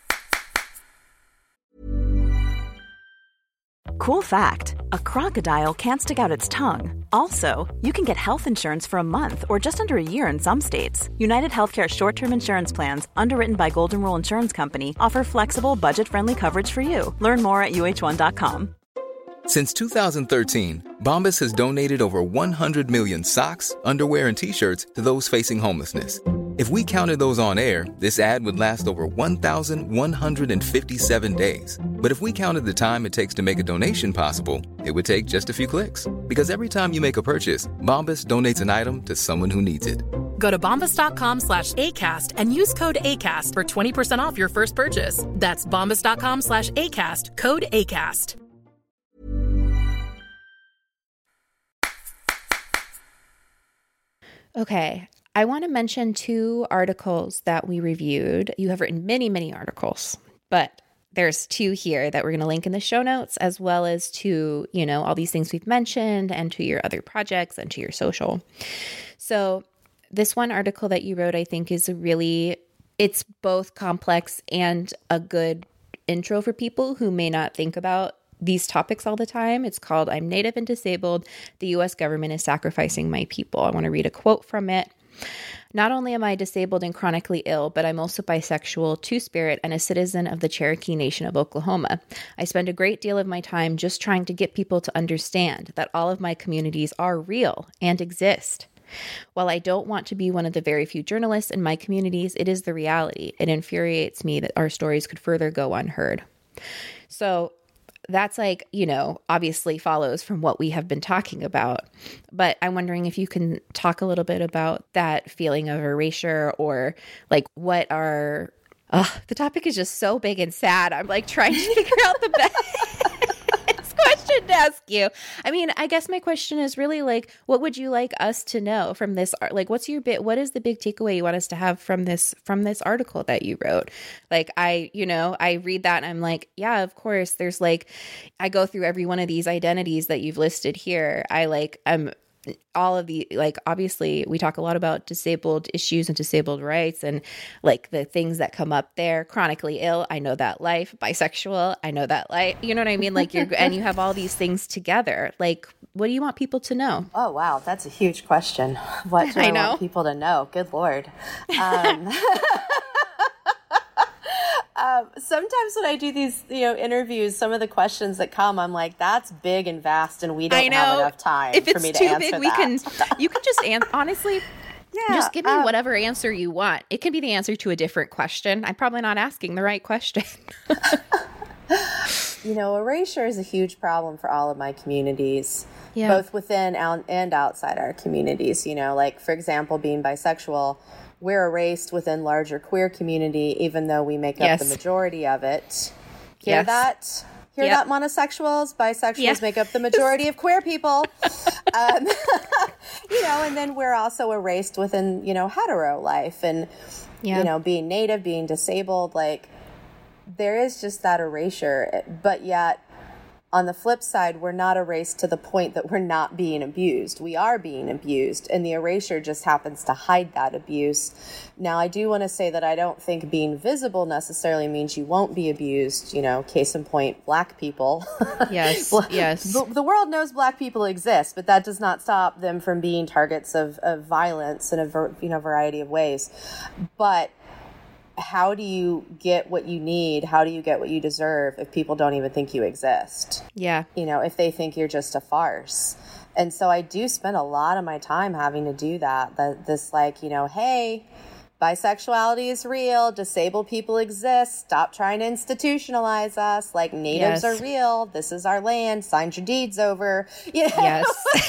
Cool fact, a crocodile can't stick out its tongue. Also, you can get health insurance for a month or just under a year in some states. United Healthcare short-term insurance plans, underwritten by Golden Rule Insurance Company, offer flexible, budget-friendly coverage for you. Learn more at UH1.com. Since 2013, Bombas has donated over 100 million socks, underwear, and T-shirts to those facing homelessness. If we counted those on air, this ad would last over 1,157 days. But if we counted the time it takes to make a donation possible, it would take just a few clicks. Because every time you make a purchase, Bombas donates an item to someone who needs it. Go to bombas.com/ACAST and use code ACAST for 20% off your first purchase. That's bombas.com/ACAST, code ACAST. Okay. I want to mention 2 articles that we reviewed. You have written many, many articles, but there's 2 here that we're going to link in the show notes, as well as to, you know, all these things we've mentioned and to your other projects and to your social. So this one article that you wrote, I think is it's both complex and a good intro for people who may not think about these topics all the time. It's called I'm Native and Disabled. The U.S. government is sacrificing my people. I want to read a quote from it. Not only am I disabled and chronically ill, but I'm also bisexual, two-spirit, and a citizen of the Cherokee Nation of Oklahoma. I spend a great deal of my time just trying to get people to understand that all of my communities are real and exist. While I don't want to be one of the very few journalists in my communities, it is the reality. It infuriates me that our stories could further go unheard. So that's like, you know, obviously follows from what we have been talking about. But I'm wondering if you can talk a little bit about that feeling of erasure, or like what are, the topic is just so big and sad. I'm like trying to figure out the best question to ask you. I mean, I guess my question is really like, what would you like us to know from this? Like, what is the big takeaway you want us to have from this article that you wrote? Like, I read that and I'm like, yeah, of course. There's like, I go through every one of these identities that you've listed here. I'm all of the, like, obviously we talk a lot about disabled issues and disabled rights and like the things that come up there. Chronically ill, I know that life. Bisexual, I know that life. You know what I mean? Like and you have all these things together. Like, what do you want people to know? Oh, wow. That's a huge question. What do I want people to know? Good Lord. Sometimes when I do these, interviews, some of the questions that come, I'm like, that's big and vast, and we don't have enough time for me to answer that. You can just honestly, just give me whatever answer you want. It can be the answer to a different question. I'm probably not asking the right question. erasure is a huge problem for all of my communities, Yeah. both within and outside our communities. Like, for example, being bisexual, we're erased within larger queer community, even though we make up the majority of it. Hear that? Hear that, monosexuals? Bisexuals make up the majority of queer people. And then we're also erased within, hetero life and, being Native, being disabled. Like, there is just that erasure. But yet, on the flip side, we're not erased to the point that we're not being abused. We are being abused, and the erasure just happens to hide that abuse. Now, I do want to say that I don't think being visible necessarily means you won't be abused. Case in point, Black people. Yes, yes. The world knows Black people exist, but that does not stop them from being targets of violence in a variety of ways. But how do you get what you need? How do you get what you deserve if people don't even think you exist? Yeah. If they think you're just a farce. And so I do spend a lot of my time having to do that. Hey, bisexuality is real. Disabled people exist. Stop trying to institutionalize us. Like, natives are real. This is our land. Sign your deeds over. Yes.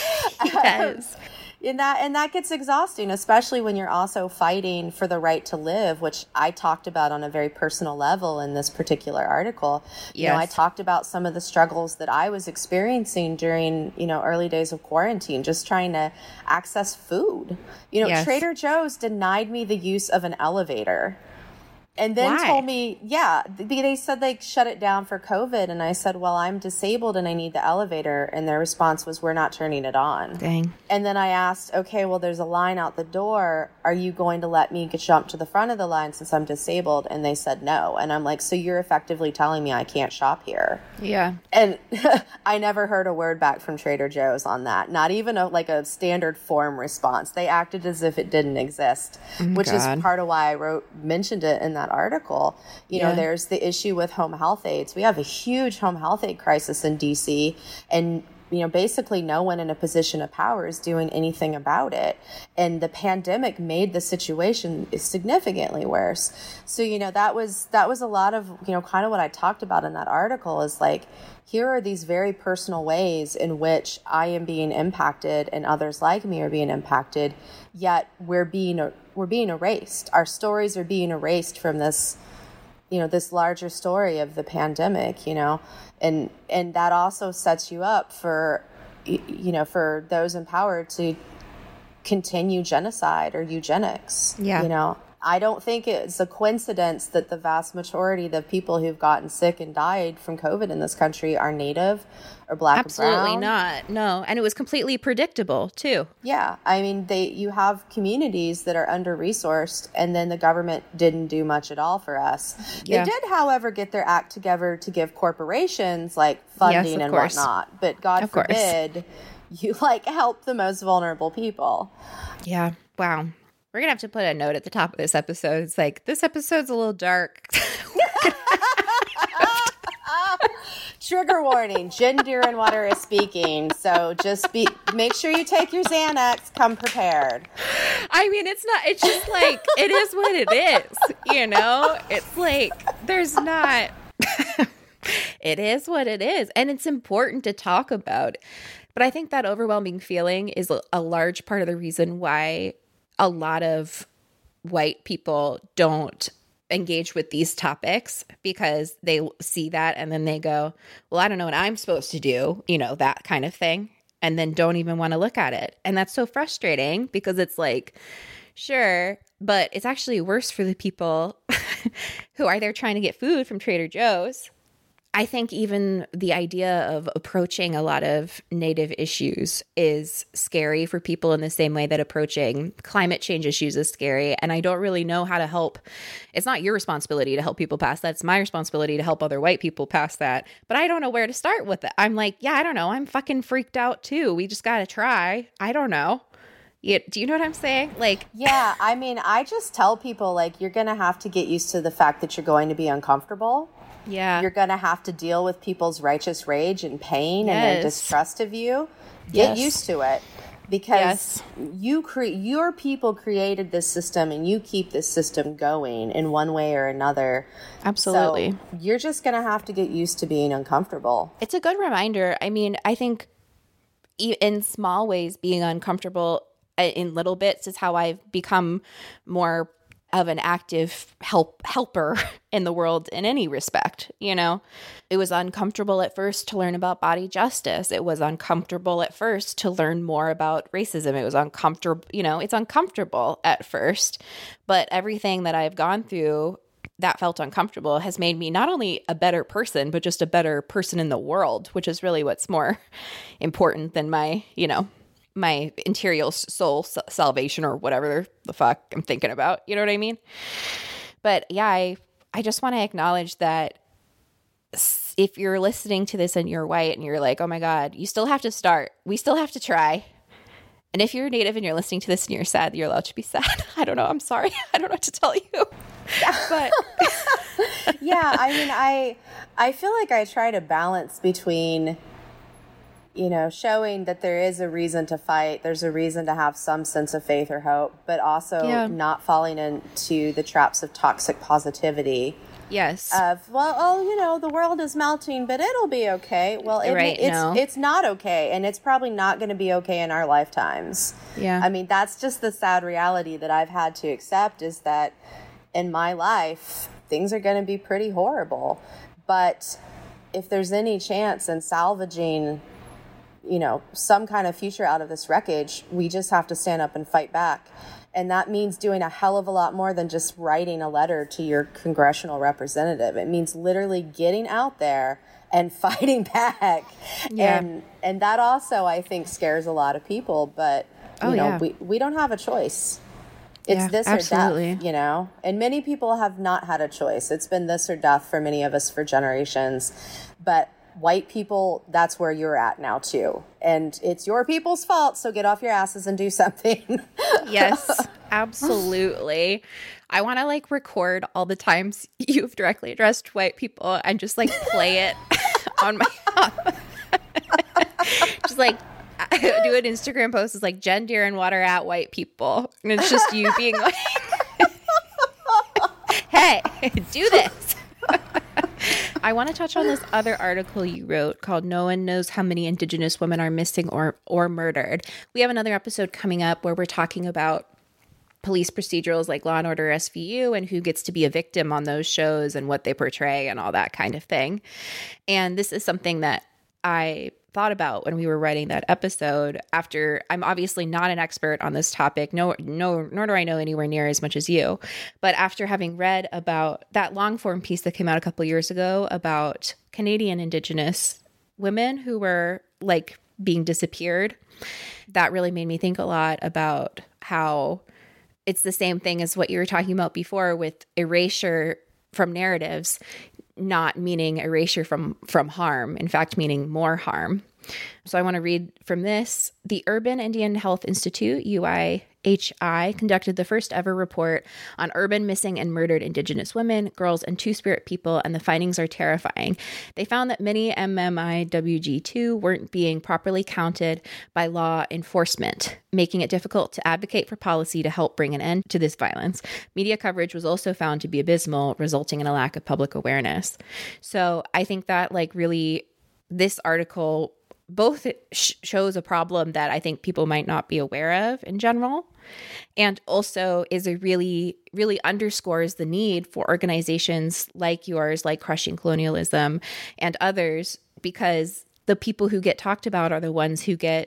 Yes. And that gets exhausting, especially when you're also fighting for the right to live, which I talked about on a very personal level in this particular article. I talked about some of the struggles that I was experiencing during, early days of quarantine, just trying to access food. Trader Joe's denied me the use of an elevator. And then told me, they said they shut it down for COVID. And I said, well, I'm disabled and I need the elevator. And their response was, we're not turning it on. Dang. And then I asked, okay, well, there's a line out the door. Are you going to let me jump to the front of the line since I'm disabled? And they said no. And I'm like, so you're effectively telling me I can't shop here? Yeah. And I never heard a word back from Trader Joe's on that. Not even a standard form response. They acted as if it didn't exist, which is part of why I mentioned it in that article. There's the issue with home health aides. We have a huge home health aide crisis in DC, and basically no one in a position of power is doing anything about it. And the pandemic made the situation significantly worse. So, that was a lot of, kind of what I talked about in that article is like, here are these very personal ways in which I am being impacted and others like me are being impacted, yet we're being erased. Our stories are being erased from this, this larger story of the pandemic, and that also sets you up for, for those in power to continue genocide or eugenics. Yeah. I don't think it's a coincidence that the vast majority of the people who've gotten sick and died from COVID in this country are Native or Black Absolutely or brown. not. No. And it was completely predictable, too. Yeah. I mean, you have communities that are under-resourced, and then the government didn't do much at all for us. Yeah. They did, however, get their act together to give corporations, funding and whatnot. But God forbid you, help the most vulnerable people. Yeah. Wow. We're going to have to put a note at the top of this episode. It's like, this episode's a little dark. Trigger warning, Jen Durenwater is speaking. So just make sure you take your Xanax, come prepared. I mean, it's just it is what it is, It's like, there's not, it is what it is. And it's important to talk about. But I think that overwhelming feeling is a large part of the reason why a lot of white people don't engage with these topics, because they see that and then they go, well, I don't know what I'm supposed to do, that kind of thing, and then don't even want to look at it. And that's so frustrating, because it's like, sure, but it's actually worse for the people who are there trying to get food from Trader Joe's. I think even the idea of approaching a lot of Native issues is scary for people in the same way that approaching climate change issues is scary. And I don't really know how to help. It's not your responsibility to help people past that. It's my responsibility to help other white people past that. But I don't know where to start with it. I'm like, I don't know. I'm fucking freaked out too. We just got to try. I don't know. Yeah, do you know what I'm saying? Yeah, I mean, I just tell people, you're going to have to get used to the fact that you're going to be uncomfortable. Yeah. You're going to have to deal with people's righteous rage and pain and their distrust of you. Get used to it. because your people created this system and you keep this system going in one way or another. Absolutely. So you're just going to have to get used to being uncomfortable. It's a good reminder. I mean, I think in small ways, being uncomfortable in little bits is how I've become more of an active helper in the world in any respect. You know, it was uncomfortable at first to learn about body justice. It was uncomfortable at first to learn more about racism. It was uncomfortable, you know, it's uncomfortable at first, but everything that I've gone through that felt uncomfortable has made me not only a better person, but just a better person in the world, which is really what's more important than my, you know, my interior soul salvation or whatever the fuck I'm thinking about. You know what I mean? But yeah, I just want to acknowledge that if you're listening to this and you're white and you're like, oh my God, you still have to start. We still have to try. And if you're Native and you're listening to this and you're sad, you're allowed to be sad. I don't know. I'm sorry. I don't know what to tell you. But yeah, I mean, I feel like I try to balance between, you know, showing that there is a reason to fight. There's a reason to have some sense of faith or hope, but also not falling into the traps of toxic positivity. Yes. Of, well, oh, you know, the world is melting, but it'll be okay. Well, it's not okay. And it's probably not going to be okay in our lifetimes. Yeah. I mean, that's just the sad reality that I've had to accept, is that in my life, things are going to be pretty horrible. But if there's any chance in salvaging, you know, some kind of future out of this wreckage, we just have to stand up and fight back. And that means doing a hell of a lot more than just writing a letter to your congressional representative. It means literally getting out there and fighting back. Yeah. And that also, I think, scares a lot of people. But, you know, we don't have a choice. It's this or death, you know? And many people have not had a choice. It's been this or death for many of us for generations. But white people, that's where you're at now too. And it's your people's fault, so get off your asses and do something. Yes, absolutely. I want to like record all the times you've directly addressed white people and just like play it on my just like do an Instagram post. It's like Jen Deerenwater at white people. And it's just you being like, hey, do this. I want to touch on this other article you wrote called "No One Knows How Many Indigenous Women Are Missing or Murdered." We have another episode coming up where we're talking about police procedurals like Law & Order SVU and who gets to be a victim on those shows and what they portray and all that kind of thing. And this is something that I thought about when we were writing that episode. After, I'm obviously not an expert on this topic, nor do I know anywhere near as much as you. But after having read about that long form piece that came out a couple years ago about Canadian Indigenous women who were like being disappeared, that really made me think a lot about how it's the same thing as what you were talking about before with erasure from narratives, not meaning erasure from harm, in fact, meaning more harm. So I want to read from this. The Urban Indian Health Institute, UIHI, conducted the first ever report on urban missing and murdered Indigenous women, girls, and Two-Spirit people, and the findings are terrifying. They found that many MMIWG2 weren't being properly counted by law enforcement, making it difficult to advocate for policy to help bring an end to this violence. Media coverage was also found to be abysmal, resulting in a lack of public awareness. So I think that like really this article both shows a problem that I think people might not be aware of in general, and also is a really, really underscores the need for organizations like yours, like Crushing Colonialism and others, because the people who get talked about are the ones who get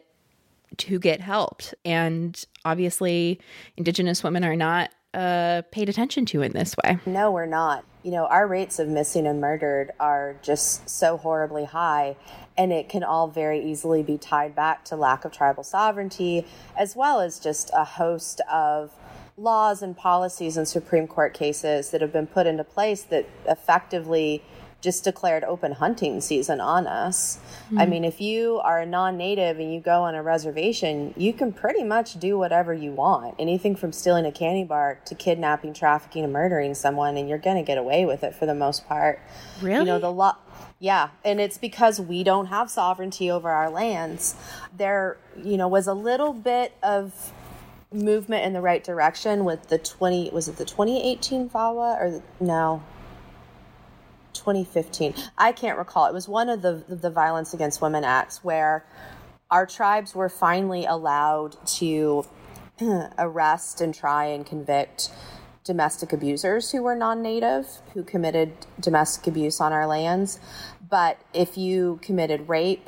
helped. And obviously Indigenous women are not paid attention to in this way. No, we're not. You know, our rates of missing and murdered are just so horribly high, and it can all very easily be tied back to lack of tribal sovereignty, as well as just a host of laws and policies and Supreme Court cases that have been put into place that effectively just declared open hunting season on us. I mean, if you are a non-native and you go on a reservation, you can pretty much do whatever you want. Anything from stealing a candy bar to kidnapping, trafficking, and murdering someone, and you're going to get away with it for the most part. Really? You know, the law. Yeah, and it's because we don't have sovereignty over our lands. There, you know, was a little bit of movement in the right direction with the 2018 VAWA or no? 2015. I can't recall. It was one of the Violence Against Women Acts where our tribes were finally allowed to arrest and try and convict domestic abusers who were non-native, who committed domestic abuse on our lands. But if you committed rape,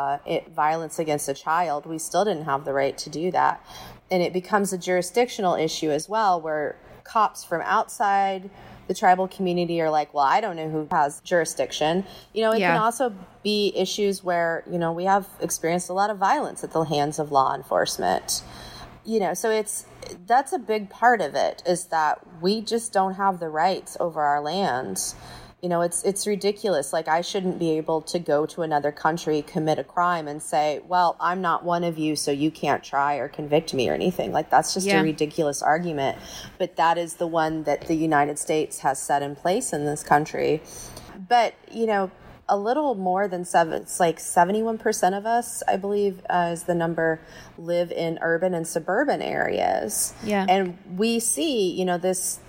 violence against a child, we still didn't have the right to do that. And it becomes a jurisdictional issue as well, where cops from outside the tribal community are like, well, I don't know who has jurisdiction. You know, it can also be issues where, you know, we have experienced a lot of violence at the hands of law enforcement. You know, so that's a big part of it, is that we just don't have the rights over our lands. You know, it's ridiculous. Like, I shouldn't be able to go to another country, commit a crime, and say, well, I'm not one of you, so you can't try or convict me or anything. Like, that's just a ridiculous argument. But that is the one that the United States has set in place in this country. But, you know, a little more than it's like 71% of us, I believe, is the number, live in urban and suburban areas. Yeah. And we see, you know, this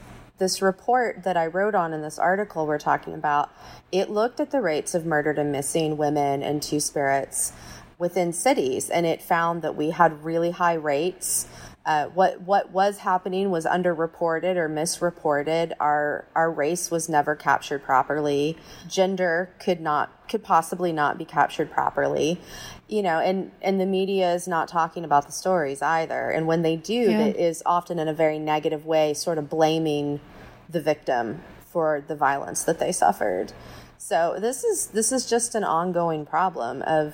report that I wrote on in this article we're talking about, it looked at the rates of murdered and missing women and two-spirits within cities, and it found that we had really high rates. What was happening was underreported or misreported. Our race was never captured properly. Gender could possibly not be captured properly. You know, and the media is not talking about the stories either. And when they do, it is often in a very negative way, sort of blaming the victim for the violence that they suffered. So this is just an ongoing problem of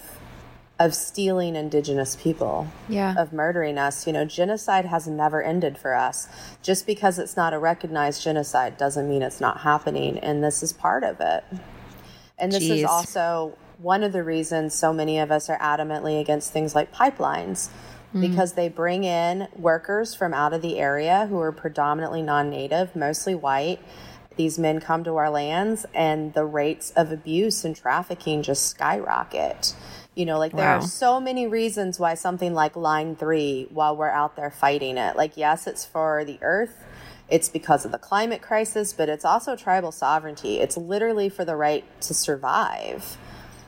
stealing Indigenous people, of murdering us. You know, genocide has never ended for us. Just because it's not a recognized genocide doesn't mean it's not happening, and this is part of it. And this is also one of the reasons so many of us are adamantly against things like pipelines, because they bring in workers from out of the area who are predominantly non-native, mostly white. These men come to our lands, and the rates of abuse and trafficking just skyrocket. You know, like, there are so many reasons why something like Line 3, while we're out there fighting it, like, yes, it's for the earth, it's because of the climate crisis, but it's also tribal sovereignty. It's literally for the right to survive.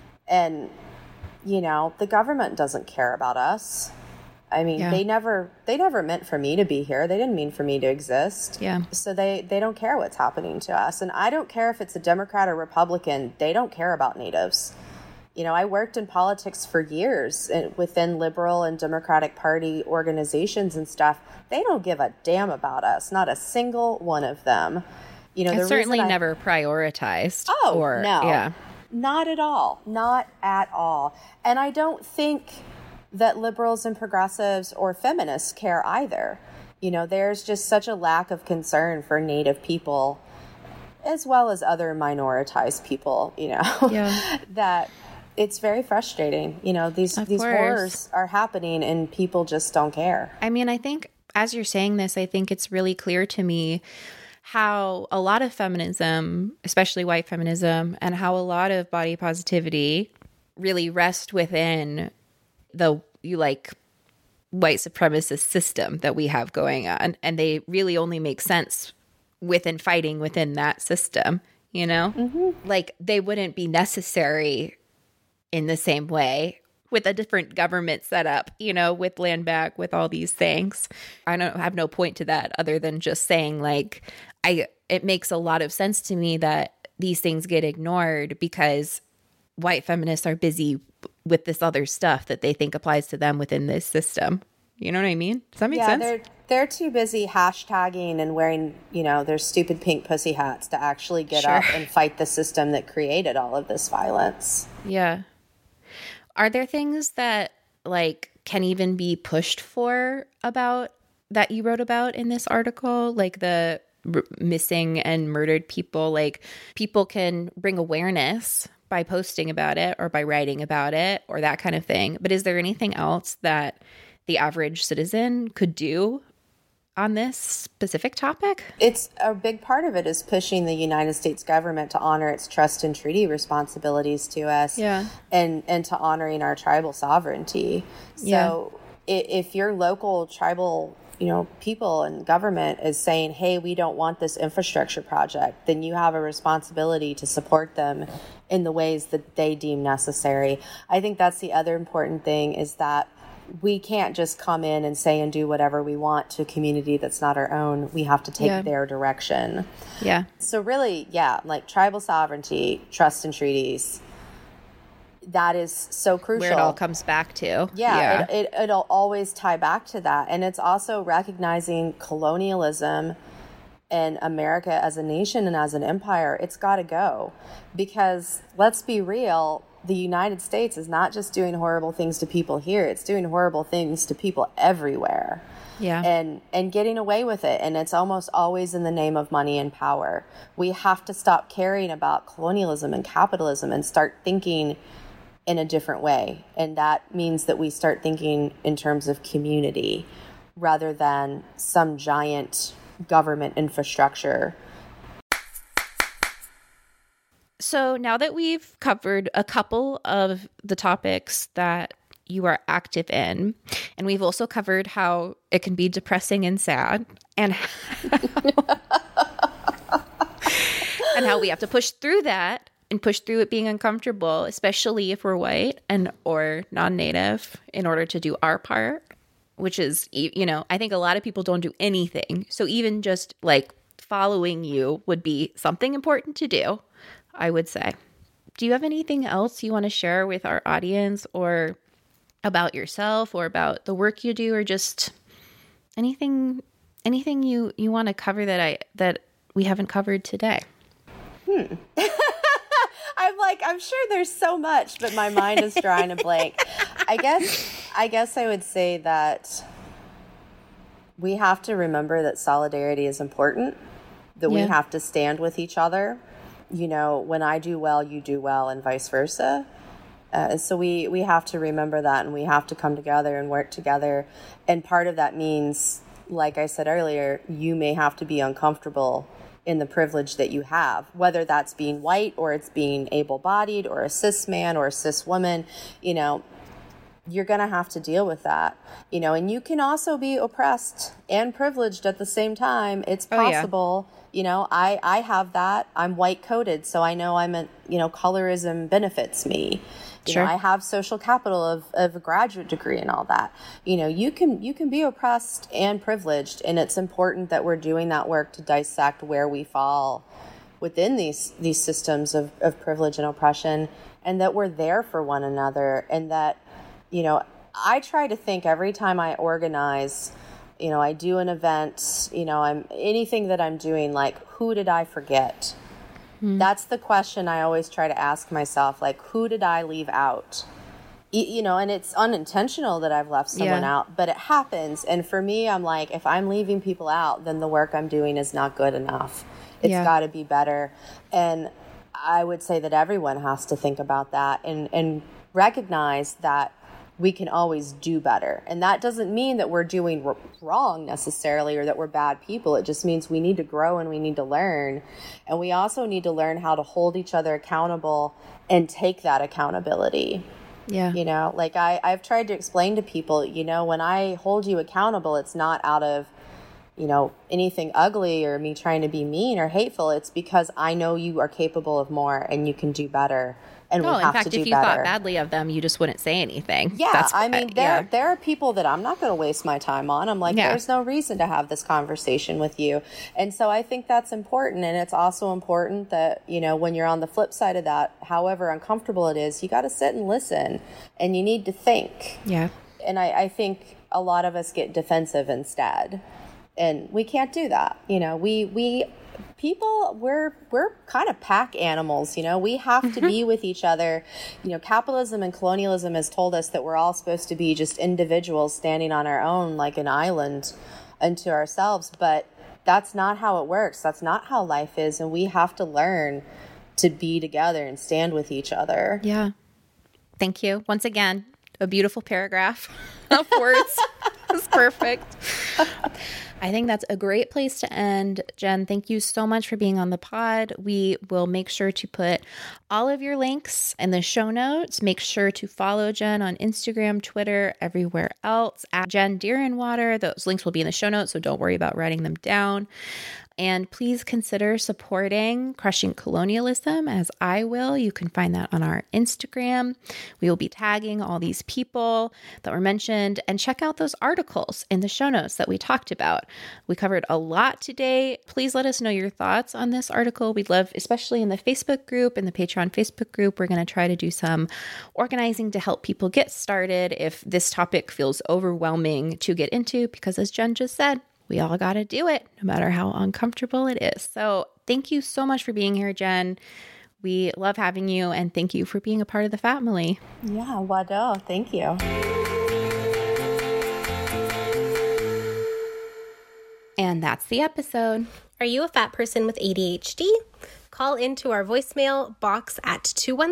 And, you know, the government doesn't care about us. I mean, they never meant for me to be here. They didn't mean for me to exist. Yeah. So they don't care what's happening to us. And I don't care if it's a Democrat or Republican. They don't care about natives. You know, I worked in politics for years within liberal and Democratic Party organizations and stuff. They don't give a damn about us. Not a single one of them. You know, it's certainly never prioritized. Oh, no. Yeah. Not at all. Not at all. And I don't think that liberals and progressives or feminists care either. You know, there's just such a lack of concern for Native people, as well as other minoritized people, you know, that it's very frustrating. You know, these horrors are happening and people just don't care. I mean, I think as you're saying this, I think it's really clear to me how a lot of feminism, especially white feminism, and how a lot of body positivity really rest within the white supremacist system that we have going on. And they really only make sense within fighting within that system, you know? Mm-hmm. Like, they wouldn't be necessary in the same way with a different government setup, you know, with land back, with all these things. I have no point to that other than just saying, like, it makes a lot of sense to me that these things get ignored because white feminists are busy with this other stuff that they think applies to them within this system. You know what I mean? Does that make sense? They're too busy hashtagging and wearing, you know, their stupid pink pussy hats to actually get up and fight the system that created all of this violence. Yeah. Are there things that, like, can even be pushed for about that you wrote about in this article? Like the missing and murdered people. Like, people can bring awareness by posting about it or by writing about it or that kind of thing. But is there anything else that the average citizen could do on this specific topic? It's a big part of it is pushing the United States government to honor its trust and treaty responsibilities to us, and to honoring our tribal sovereignty. So if your local tribal, people and government is saying, hey, we don't want this infrastructure project, then you have a responsibility to support them in the ways that they deem necessary. I think that's the other important thing, is that we can't just come in and say and do whatever we want to a community that's not our own. We have to take their direction. Yeah. So really, like tribal sovereignty, trust and treaties, that is so crucial. Where it all comes back to. It'll always tie back to that. And it's also recognizing colonialism and America as a nation and as an empire. It's got to go. Because let's be real, the United States is not just doing horrible things to people here. It's doing horrible things to people everywhere. Yeah. And getting away with it. And it's almost always in the name of money and power. We have to stop caring about colonialism and capitalism and start thinking in a different way. And that means that we start thinking in terms of community rather than some giant government infrastructure. So now that we've covered a couple of the topics that you are active in, and we've also covered how it can be depressing and sad, and and how we have to push through that and push through it being uncomfortable, especially if we're white and or non-native, in order to do our part, which is, I think a lot of people don't do anything. So even just like following you would be something important to do, I would say. Do you have anything else you want to share with our audience, or about yourself, or about the work you do, or just anything you want to cover that we haven't covered today? I'm sure there's so much, but my mind is drawing a blank. I guess I would say that we have to remember that solidarity is important, that we have to stand with each other. When I do well, you do well, and vice versa. So we have to remember that, and we have to come together and work together. And part of that means, like I said earlier, you may have to be uncomfortable in the privilege that you have, whether that's being white or it's being able-bodied or a cis man or a cis woman. You're going to have to deal with that, and you can also be oppressed and privileged at the same time. It's possible. I have that. I'm white coded, so I know colorism benefits me. Sure. I have social capital of a graduate degree and all that. You can be oppressed and privileged, and it's important that we're doing that work to dissect where we fall within these systems of privilege and oppression, and that we're there for one another. And that, I try to think every time I organize, I do an event, anything that I'm doing, like, who did I forget? That's the question I always try to ask myself, like, who did I leave out? And it's unintentional that I've left someone out, but it happens. And for me, I'm like, if I'm leaving people out, then the work I'm doing is not good enough. It's got to be better. And I would say that everyone has to think about that and recognize that we can always do better. And that doesn't mean that we're doing wrong necessarily, or that we're bad people. It just means we need to grow and we need to learn. And we also need to learn how to hold each other accountable and take that accountability. Yeah. I've tried to explain to people, when I hold you accountable, it's not out of, anything ugly or me trying to be mean or hateful. It's because I know you are capable of more and you can do better. And we have to do better. In fact, if you thought badly of them, you just wouldn't say anything. Yeah, there are people that I'm not going to waste my time on. I'm like, there's no reason to have this conversation with you. And so I think that's important. And it's also important that, when you're on the flip side of that, however uncomfortable it is, you got to sit and listen, and you need to think. Yeah. And I think a lot of us get defensive instead. And we can't do that. We're kind of pack animals, we have to be with each other. Capitalism and colonialism has told us that we're all supposed to be just individuals standing on our own, like an island unto ourselves. But that's not how it works. That's not how life is. And we have to learn to be together and stand with each other. Yeah. Thank you. Once again, a beautiful paragraph of words. It's perfect. I think that's a great place to end. Jen, thank you so much for being on the pod. We will make sure to put all of your links in the show notes. Make sure to follow Jen on Instagram, Twitter, everywhere else at Jen Deerenwater. Those links will be in the show notes, so don't worry about writing them down. And please consider supporting Crushing Colonialism, as I will. You can find that on our Instagram. We will be tagging all these people that were mentioned, and check out those articles in the show notes that we talked about. We covered a lot today. Please let us know your thoughts on this article. We'd love, especially in the Facebook group, in the Patreon Facebook group, we're going to try to do some organizing to help people get started if this topic feels overwhelming to get into, because as Jen just said, we all got to do it, no matter how uncomfortable it is. So thank you so much for being here, Jen. We love having you, and thank you for being a part of the family. Yeah, wado. Thank you. And that's the episode. Are you a fat person with ADHD? Call into our voicemail box at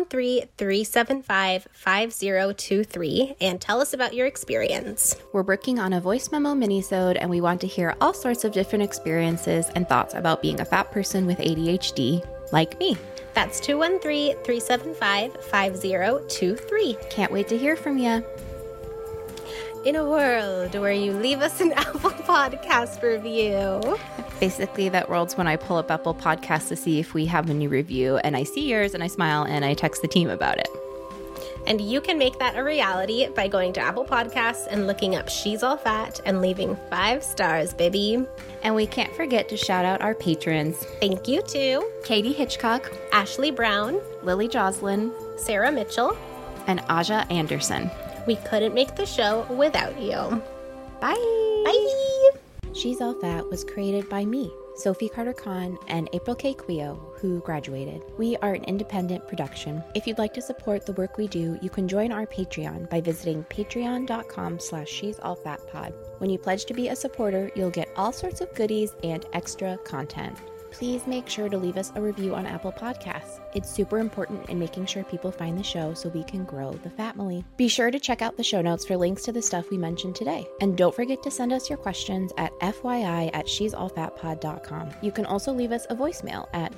213-375-5023 and tell us about your experience. We're working on a voice memo minisode, and we want to hear all sorts of different experiences and thoughts about being a fat person with ADHD, like me. That's 213-375-5023. Can't wait to hear from you. In a world where you leave us an Apple Podcast review. Basically, that world's when I pull up Apple Podcasts to see if we have a new review, and I see yours, and I smile, and I text the team about it. And you can make that a reality by going to Apple Podcasts and looking up She's All Fat and leaving 5 stars, baby. And we can't forget to shout out our patrons. Thank you to Katie Hitchcock, Ashley Brown, Lily Joslin, Sarah Mitchell, and Aja Anderson. We couldn't make the show without you. Bye! Bye! She's All Fat was created by me, Sophie Carter-Kahn, and April K. Quio, who graduated. We are an independent production. If you'd like to support the work we do, you can join our Patreon by visiting patreon.com/she'sallfatpod. When you pledge to be a supporter, you'll get all sorts of goodies and extra content. Please make sure to leave us a review on Apple Podcasts. It's super important in making sure people find the show so we can grow the family. Be sure to check out the show notes for links to the stuff we mentioned today. And don't forget to send us your questions at fyi@she'sallfatpod.com. You can also leave us a voicemail at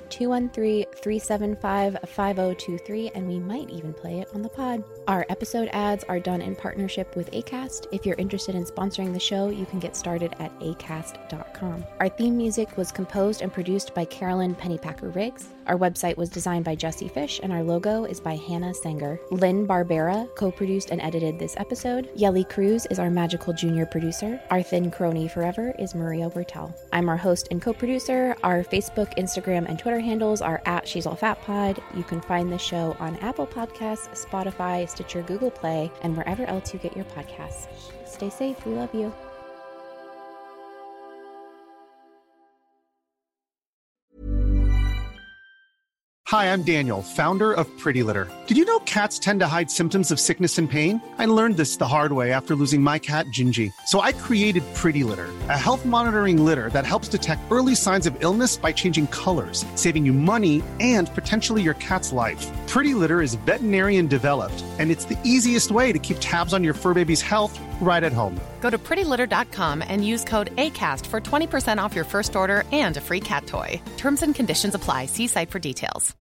213-375-5023, and we might even play it on the pod. Our episode ads are done in partnership with Acast. If you're interested in sponsoring the show, you can get started at acast.com. Our theme music was composed and produced by Carolyn Pennypacker Riggs. Our website was designed by Jesse Fish, and our logo is by Hannah Sanger. Lynn Barbera co-produced and edited this episode. Yelly Cruz is our magical junior producer. Our thin crony forever is Maria Bertel. I'm our host and co-producer. Our Facebook, Instagram, and Twitter handles are at She's All Fat Pod. You can find the show on Apple Podcasts, Spotify, Stitcher, Google Play, and wherever else you get your podcasts. Stay safe. We love you. Hi, I'm Daniel, founder of Pretty Litter. Did you know cats tend to hide symptoms of sickness and pain? I learned this the hard way after losing my cat, Gingy. So I created Pretty Litter, a health monitoring litter that helps detect early signs of illness by changing colors, saving you money and potentially your cat's life. Pretty Litter is veterinarian developed, and it's the easiest way to keep tabs on your fur baby's health right at home. Go to prettylitter.com and use code ACAST for 20% off your first order and a free cat toy. Terms and conditions apply. See site for details.